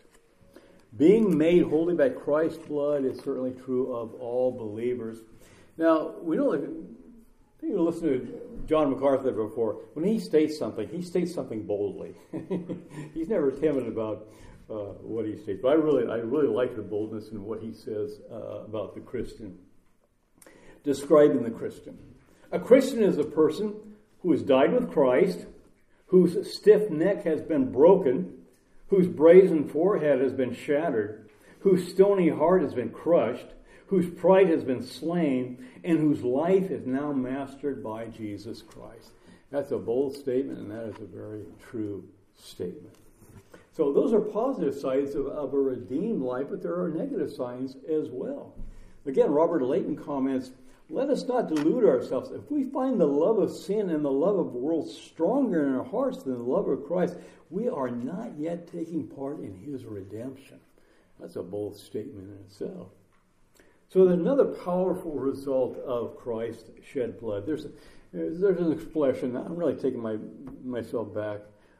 Being made holy by Christ's blood is certainly true of all believers. Now, we know, you listened to John MacArthur before. When he states something boldly. He's never timid about what he states. But I really like the boldness in what he says about the Christian. Describing the Christian. A Christian is a person who has died with Christ, whose stiff neck has been broken, whose brazen forehead has been shattered, whose stony heart has been crushed, whose pride has been slain, and whose life is now mastered by Jesus Christ. That's a bold statement, and that is a very true statement. So those are positive sides of a redeemed life, but there are negative signs as well. Again, Robert Leighton comments, let us not delude ourselves. If we find the love of sin and the love of the world stronger in our hearts than the love of Christ, we are not yet taking part in his redemption. That's a bold statement in itself. So there's another powerful result of Christ's shed blood. There's an expression, I'm really taking myself back,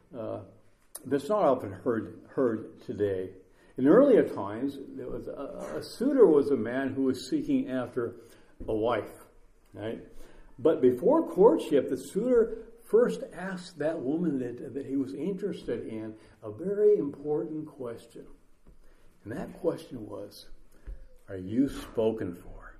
that's not often heard today. In earlier times, there was a suitor was a man who was seeking after a wife, right? But before courtship, the suitor first asked that woman that he was interested in a very important question. And that question was, are you spoken for?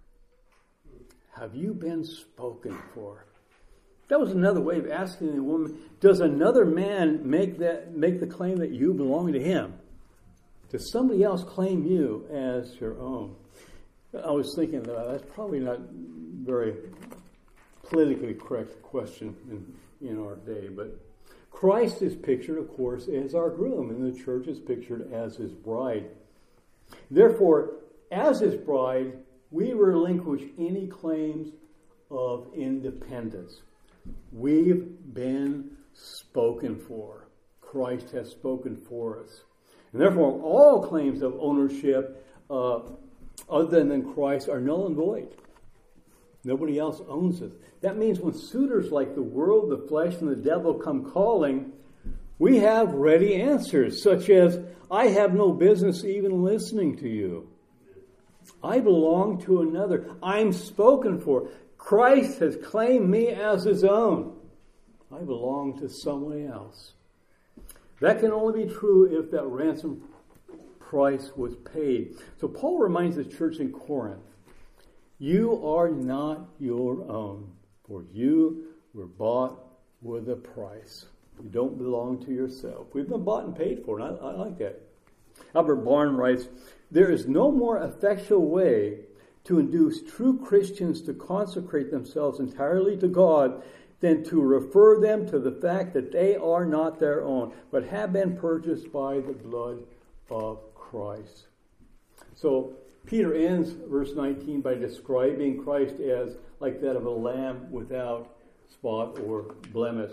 Have you been spoken for? That was another way of asking the woman, does another man make the claim that you belong to him? to somebody else claim you as your own? I was thinking that's probably not very politically correct question in our day, but Christ is pictured, of course, as our groom, and the church is pictured as his bride. Therefore, as his bride, we relinquish any claims of independence. We've been spoken for. Christ has spoken for us. And therefore, all claims of ownership other than Christ are null and void. Nobody else owns it. That means when suitors like the world, the flesh, and the devil come calling, we have ready answers, such as, I have no business even listening to you. I belong to another. I'm spoken for. Christ has claimed me as his own. I belong to someone else. That can only be true if that ransom price was paid. So Paul reminds the church in Corinth, you are not your own, for you were bought with a price. You don't belong to yourself. We've been bought and paid for, and I like that. Albert Barnes writes, there is no more effectual way to induce true Christians to consecrate themselves entirely to God than to refer them to the fact that they are not their own, but have been purchased by the blood of Christ. So Peter ends verse 19 by describing Christ as like that of a lamb without spot or blemish.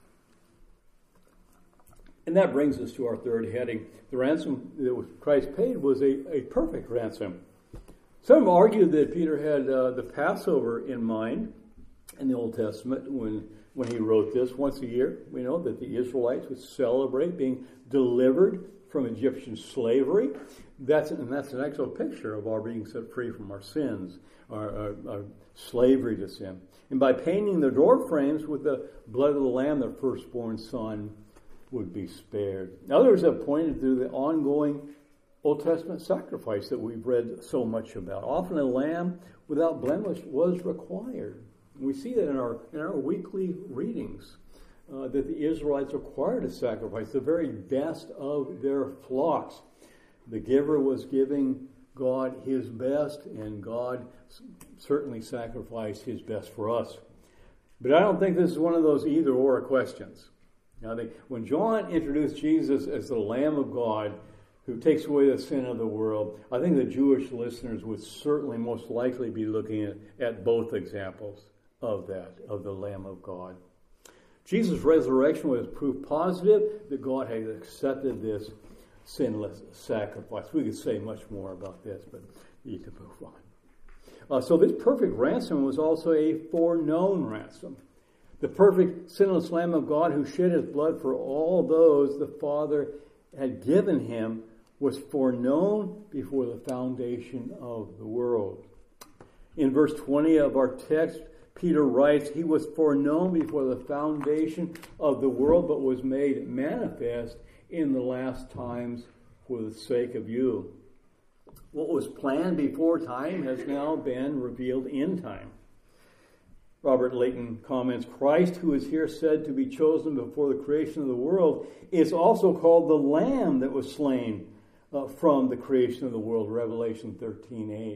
And that brings us to our third heading. The ransom that Christ paid was a perfect ransom. Some argue that Peter had the Passover in mind in the Old Testament when he wrote this. Once a year, we know that the Israelites would celebrate being delivered from Egyptian slavery. That's an actual picture of our being set free from our sins, our slavery to sin. And by painting the door frames with the blood of the lamb, their firstborn son would be spared. Others have pointed to the ongoing Old Testament sacrifice that we've read so much about. Often a lamb without blemish was required. We see that in our weekly readings, that the Israelites required to sacrifice the very best of their flocks. The giver was giving God his best, and God certainly sacrificed his best for us. But I don't think this is one of those either-or questions. Now, when John introduced Jesus as the Lamb of God who takes away the sin of the world, I think the Jewish listeners would certainly most likely be looking at both examples of that, of the Lamb of God. Jesus' resurrection was proof positive that God had accepted this sinless sacrifice. We could say much more about this, but you can move on. So this perfect ransom was also a foreknown ransom. The perfect sinless Lamb of God who shed his blood for all those the Father had given him was foreknown before the foundation of the world. In verse 20 of our text, Peter writes, he was foreknown before the foundation of the world, but was made manifest in the last times for the sake of you. What was planned before time has now been revealed in time. Robert Layton comments, Christ, who is here said to be chosen before the creation of the world, is also called the Lamb that was slain from the creation of the world, Revelation 13:8.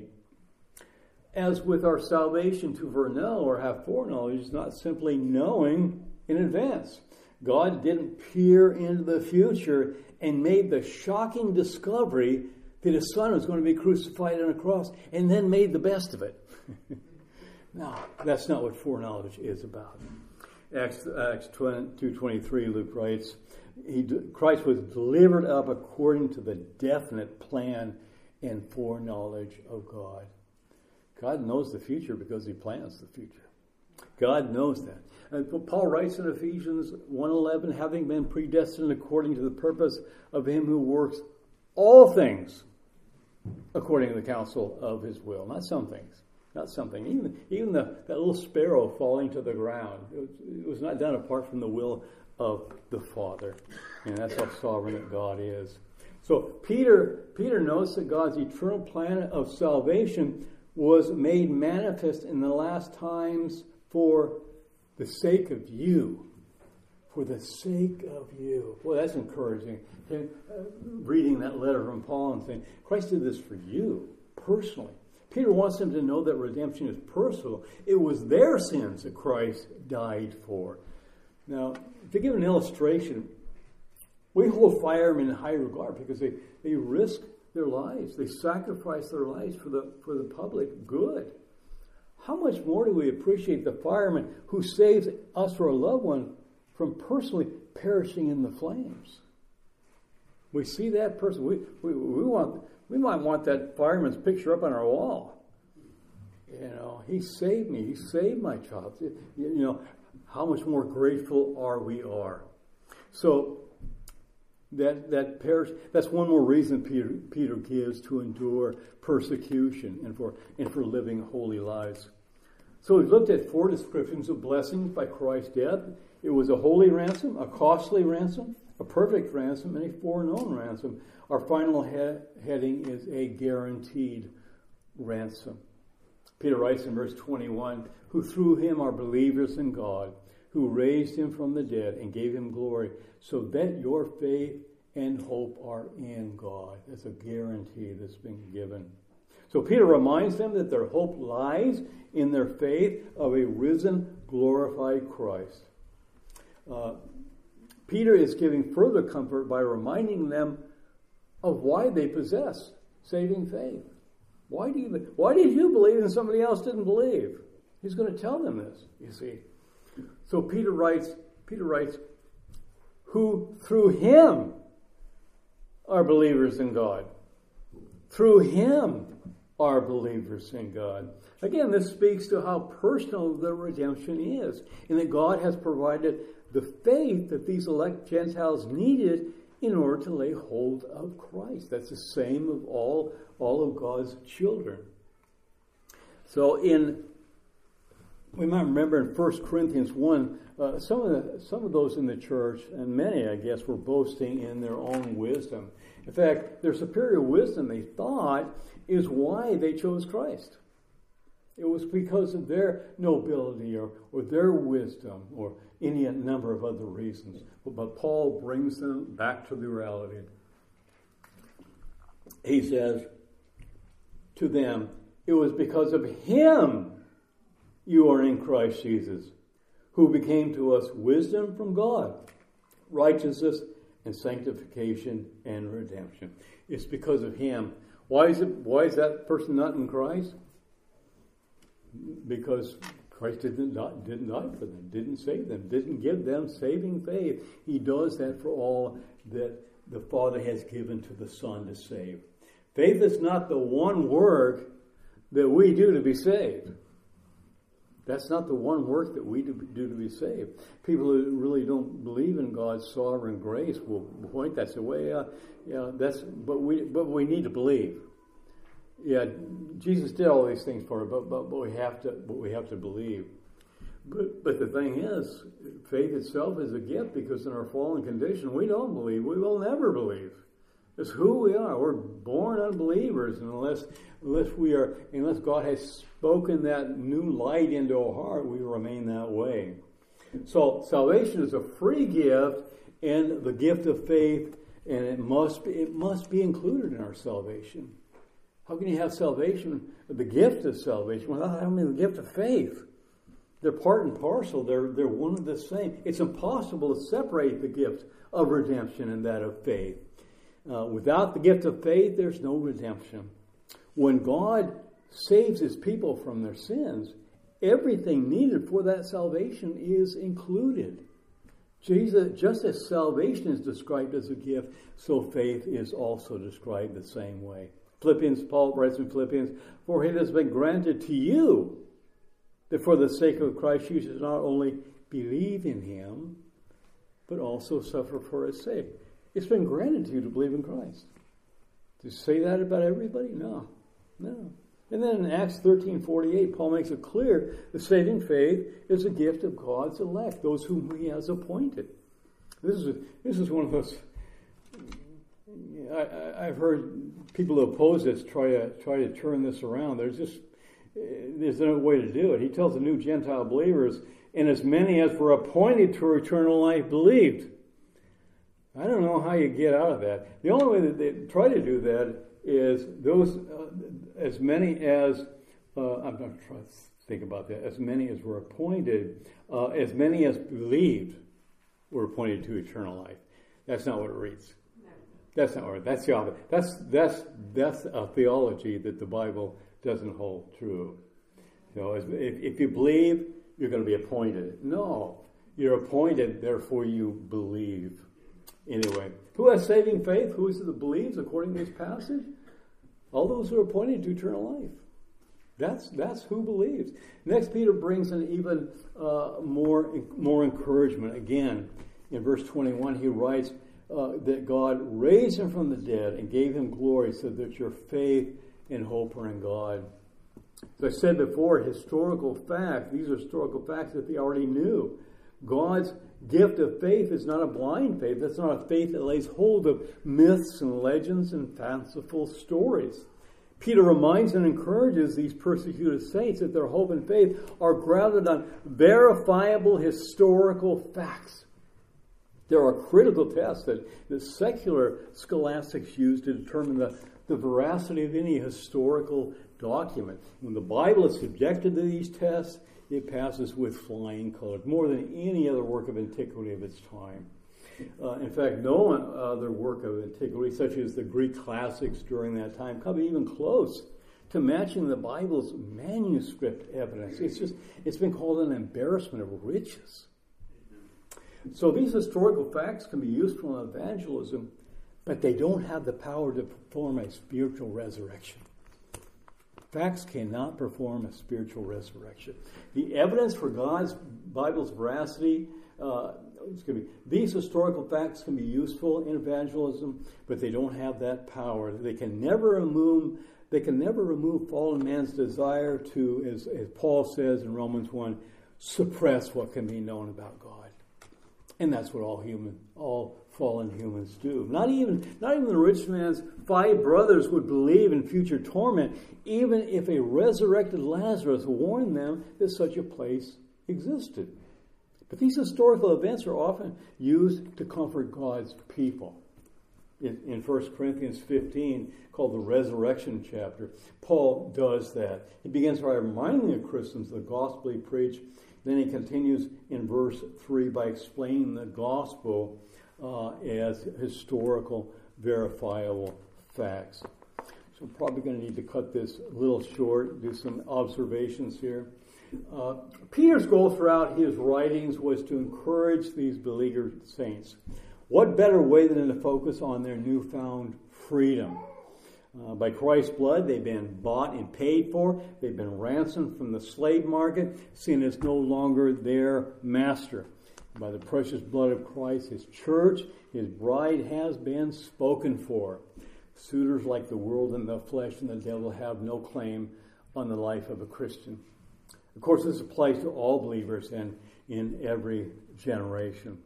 As with our salvation, to foreknow or have foreknowledge is not simply knowing in advance. God didn't peer into the future and made the shocking discovery that his son was going to be crucified on a cross and then made the best of it. No, that's not what foreknowledge is about. Acts 2:23, Luke writes, Christ was delivered up according to the definite plan and foreknowledge of God. God knows the future because he plans the future. God knows that. And Paul writes in Ephesians 1:11, having been predestined according to the purpose of him who works all things according to the counsel of his will. Not some things. Not something. Even that little sparrow falling to the ground, it was not done apart from the will of the Father. And that's how sovereign that God is. So Peter knows that God's eternal plan of salvation was made manifest in the last times for the sake of you. for the sake of you. Well, that's encouraging. Reading that letter from Paul and saying, Christ did this for you, personally. Peter wants them to know that redemption is personal. It was their sins that Christ died for. Now, to give an illustration, we hold firemen in high regard because they risk their lives. They sacrifice their lives for the public good. How much more do we appreciate the fireman who saves us or a loved one from personally perishing in the flames? We see that person. We might want that fireman's picture up on our wall. You know, he saved me. He saved my child. You know, how much more grateful we are. So that's one more reason Peter gives to endure persecution and for living holy lives. So we've looked at 4 descriptions of blessings by Christ's death. It was a holy ransom, a costly ransom, a perfect ransom, and a foreknown ransom. Our final heading is a guaranteed ransom. Peter writes in verse 21, who through him are believers in God, who raised him from the dead and gave him glory, so that your faith and hope are in God. That's a guarantee that's been given. So Peter reminds them that their hope lies in their faith of a risen, glorified Christ. Peter is giving further comfort by reminding them of why they possess saving faith. Why did you believe and somebody else didn't believe? He's going to tell them this, you see. So Peter writes, who through him are believers in God. Through him are believers in God. Again, this speaks to how personal the redemption is, and that God has provided the faith that these elect Gentiles needed in order to lay hold of Christ. That's the same of all of God's children. So we might remember in 1 Corinthians 1, some of those in the church, and many, I guess, were boasting in their own wisdom. In fact, their superior wisdom, they thought, is why they chose Christ. It was because of their nobility or their wisdom or any number of other reasons. But Paul brings them back to the reality. He says to them, it was because of him you are in Christ Jesus, who became to us wisdom from God, righteousness and sanctification and redemption. It's because of him. Why is that person not in Christ? Because Christ didn't die for them, didn't save them, didn't give them saving faith. He does that for all that the Father has given to the Son to save. Faith is not the one work that we do to be saved. That's not the one work that we do to be saved. People who really don't believe in God's sovereign grace will point that way. But we need to believe. Yeah, Jesus did all these things for us, but we have to believe. But the thing is, faith itself is a gift, because in our fallen condition, we don't believe. We will never believe. It's who we are. We're born unbelievers, and unless God has spoken that new light into our heart, we remain that way. So salvation is a free gift, and the gift of faith, and it must be included in our salvation. How can you have salvation, the gift of salvation, without having the gift of faith? They're part and parcel. They're one and the same. It's impossible to separate the gift of redemption and that of faith. Without the gift of faith, there's no redemption. When God saves his people from their sins, everything needed for that salvation is included. Just as salvation is described as a gift, so faith is also described the same way. Paul writes in Philippians, for it has been granted to you that for the sake of Christ you should not only believe in him, but also suffer for his sake. It's been granted to you to believe in Christ. To say that about everybody? No. And then in Acts 13:48, Paul makes it clear the saving faith is a gift of God's elect, those whom he has appointed. This is one of those. I've heard people who oppose this try to turn this around. There's no way to do it. He tells the new Gentile believers and as many as were appointed to eternal life believed. I don't know how you get out of that. The only way that they try to do that is those, as many as, I'm not trying to think about that, as many as were appointed, as many as believed were appointed to eternal life. That's not what it reads. That's not what it, that's the opposite. That's a theology that the Bible doesn't hold true. You know, if you believe, you're going to be appointed. No, you're appointed, therefore you believe. Anyway, who has saving faith? Who is it that believes according to this passage? All those who are appointed to eternal life. That's who believes. Next, Peter brings in even more encouragement. Again, in verse 21, he writes that God raised him from the dead and gave him glory, so that your faith and hope are in God. As I said before, historical fact. These are historical facts that they already knew. God's gift of faith is not a blind faith. That's not a faith that lays hold of myths and legends and fanciful stories. Peter reminds and encourages these persecuted saints that their hope and faith are grounded on verifiable historical facts. There are critical tests that secular scholastics use to determine the veracity of any historical document. When the Bible is subjected to these tests, it passes with flying colors, more than any other work of antiquity of its time. In fact, no other work of antiquity, such as the Greek classics during that time, come even close to matching the Bible's manuscript evidence. It's been called an embarrassment of riches. So these historical facts can be useful in evangelism, but they don't have the power to perform a spiritual resurrection. Facts cannot perform a spiritual resurrection. The evidence for God's Bible's veracity, these historical facts can be useful in evangelism, but they don't have that power. They can never remove fallen man's desire to, as Paul says in Romans 1, suppress what can be known about God. And that's what all fallen humans do. Not even the rich man's 5 brothers would believe in future torment, even if a resurrected Lazarus warned them that such a place existed. But these historical events are often used to comfort God's people. In 1 Corinthians 15, called the resurrection chapter, Paul does that. He begins by reminding the Christians of the gospel he preached. Then he continues in verse 3 by explaining the gospel as historical, verifiable facts. So I'm probably going to need to cut this a little short, do some observations here. Peter's goal throughout his writings was to encourage these beleaguered saints. What better way than to focus on their newfound freedom? By Christ's blood, they've been bought and paid for. They've been ransomed from the slave market, seen as no longer their master. By the precious blood of Christ, his church, his bride has been spoken for. Suitors like the world and the flesh and the devil have no claim on the life of a Christian. Of course, this applies to all believers and in every generation.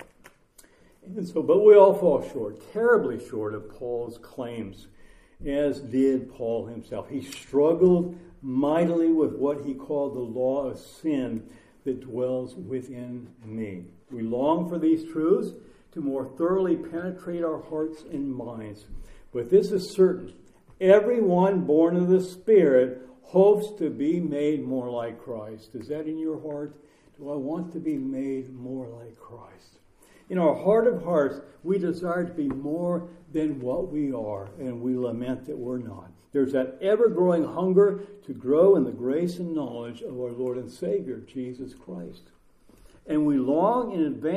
And so, but we all fall short, terribly short of Paul's claims, as did Paul himself. He struggled mightily with what he called the law of sin that dwells within me. We long for these truths to more thoroughly penetrate our hearts and minds. But this is certain. Everyone born of the Spirit hopes to be made more like Christ. Is that in your heart? Do I want to be made more like Christ? In our heart of hearts, we desire to be more than what we are, and we lament that we're not. There's that ever-growing hunger to grow in the grace and knowledge of our Lord and Savior, Jesus Christ. And we long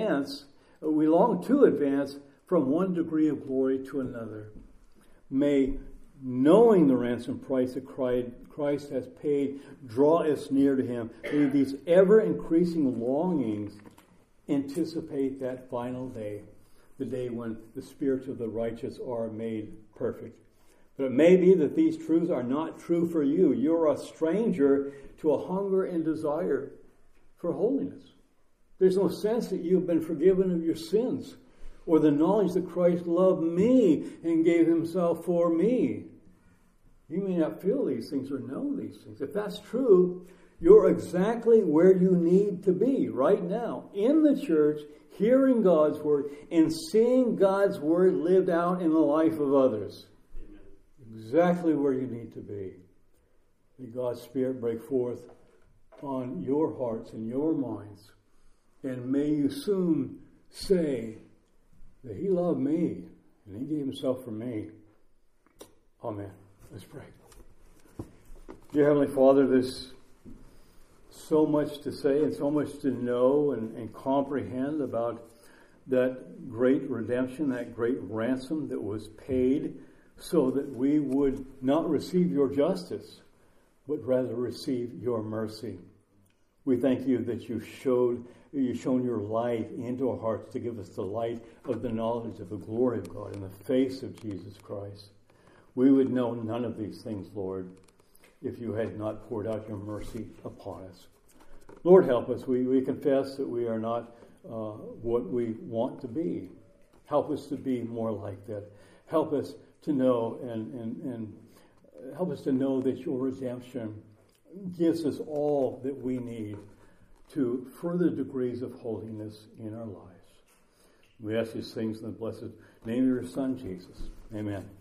to advance from one degree of glory to another. May knowing the ransom price that Christ has paid draw us near to him. May these ever-increasing longings anticipate that final day, the day when the spirits of the righteous are made perfect. But it may be that these truths are not true for you. You're a stranger to a hunger and desire for holiness. There's no sense that you've been forgiven of your sins, or the knowledge that Christ loved me and gave himself for me. You may not feel these things or know these things. If that's true, You're exactly where you need to be right now, in the church, hearing God's word, and seeing God's word lived out in the life of others. Amen. Exactly where you need to be. May God's Spirit break forth on your hearts and your minds. And may you soon say that He loved me and He gave Himself for me. Amen. Let's pray. Dear Heavenly Father, there's so much to say and so much to know and comprehend about that great redemption, that great ransom that was paid so that we would not receive your justice, but rather receive your mercy. We thank you that you've shown your light into our hearts to give us the light of the knowledge of the glory of God in the face of Jesus Christ. We would know none of these things, Lord, if you had not poured out your mercy upon us. Lord, help us. We confess that we are not what we want to be. Help us to be more like that. Help us to know and help us to know that your redemption gives us all that we need to further degrees of holiness in our lives. We ask these things in the blessed name of your Son, Jesus. Amen.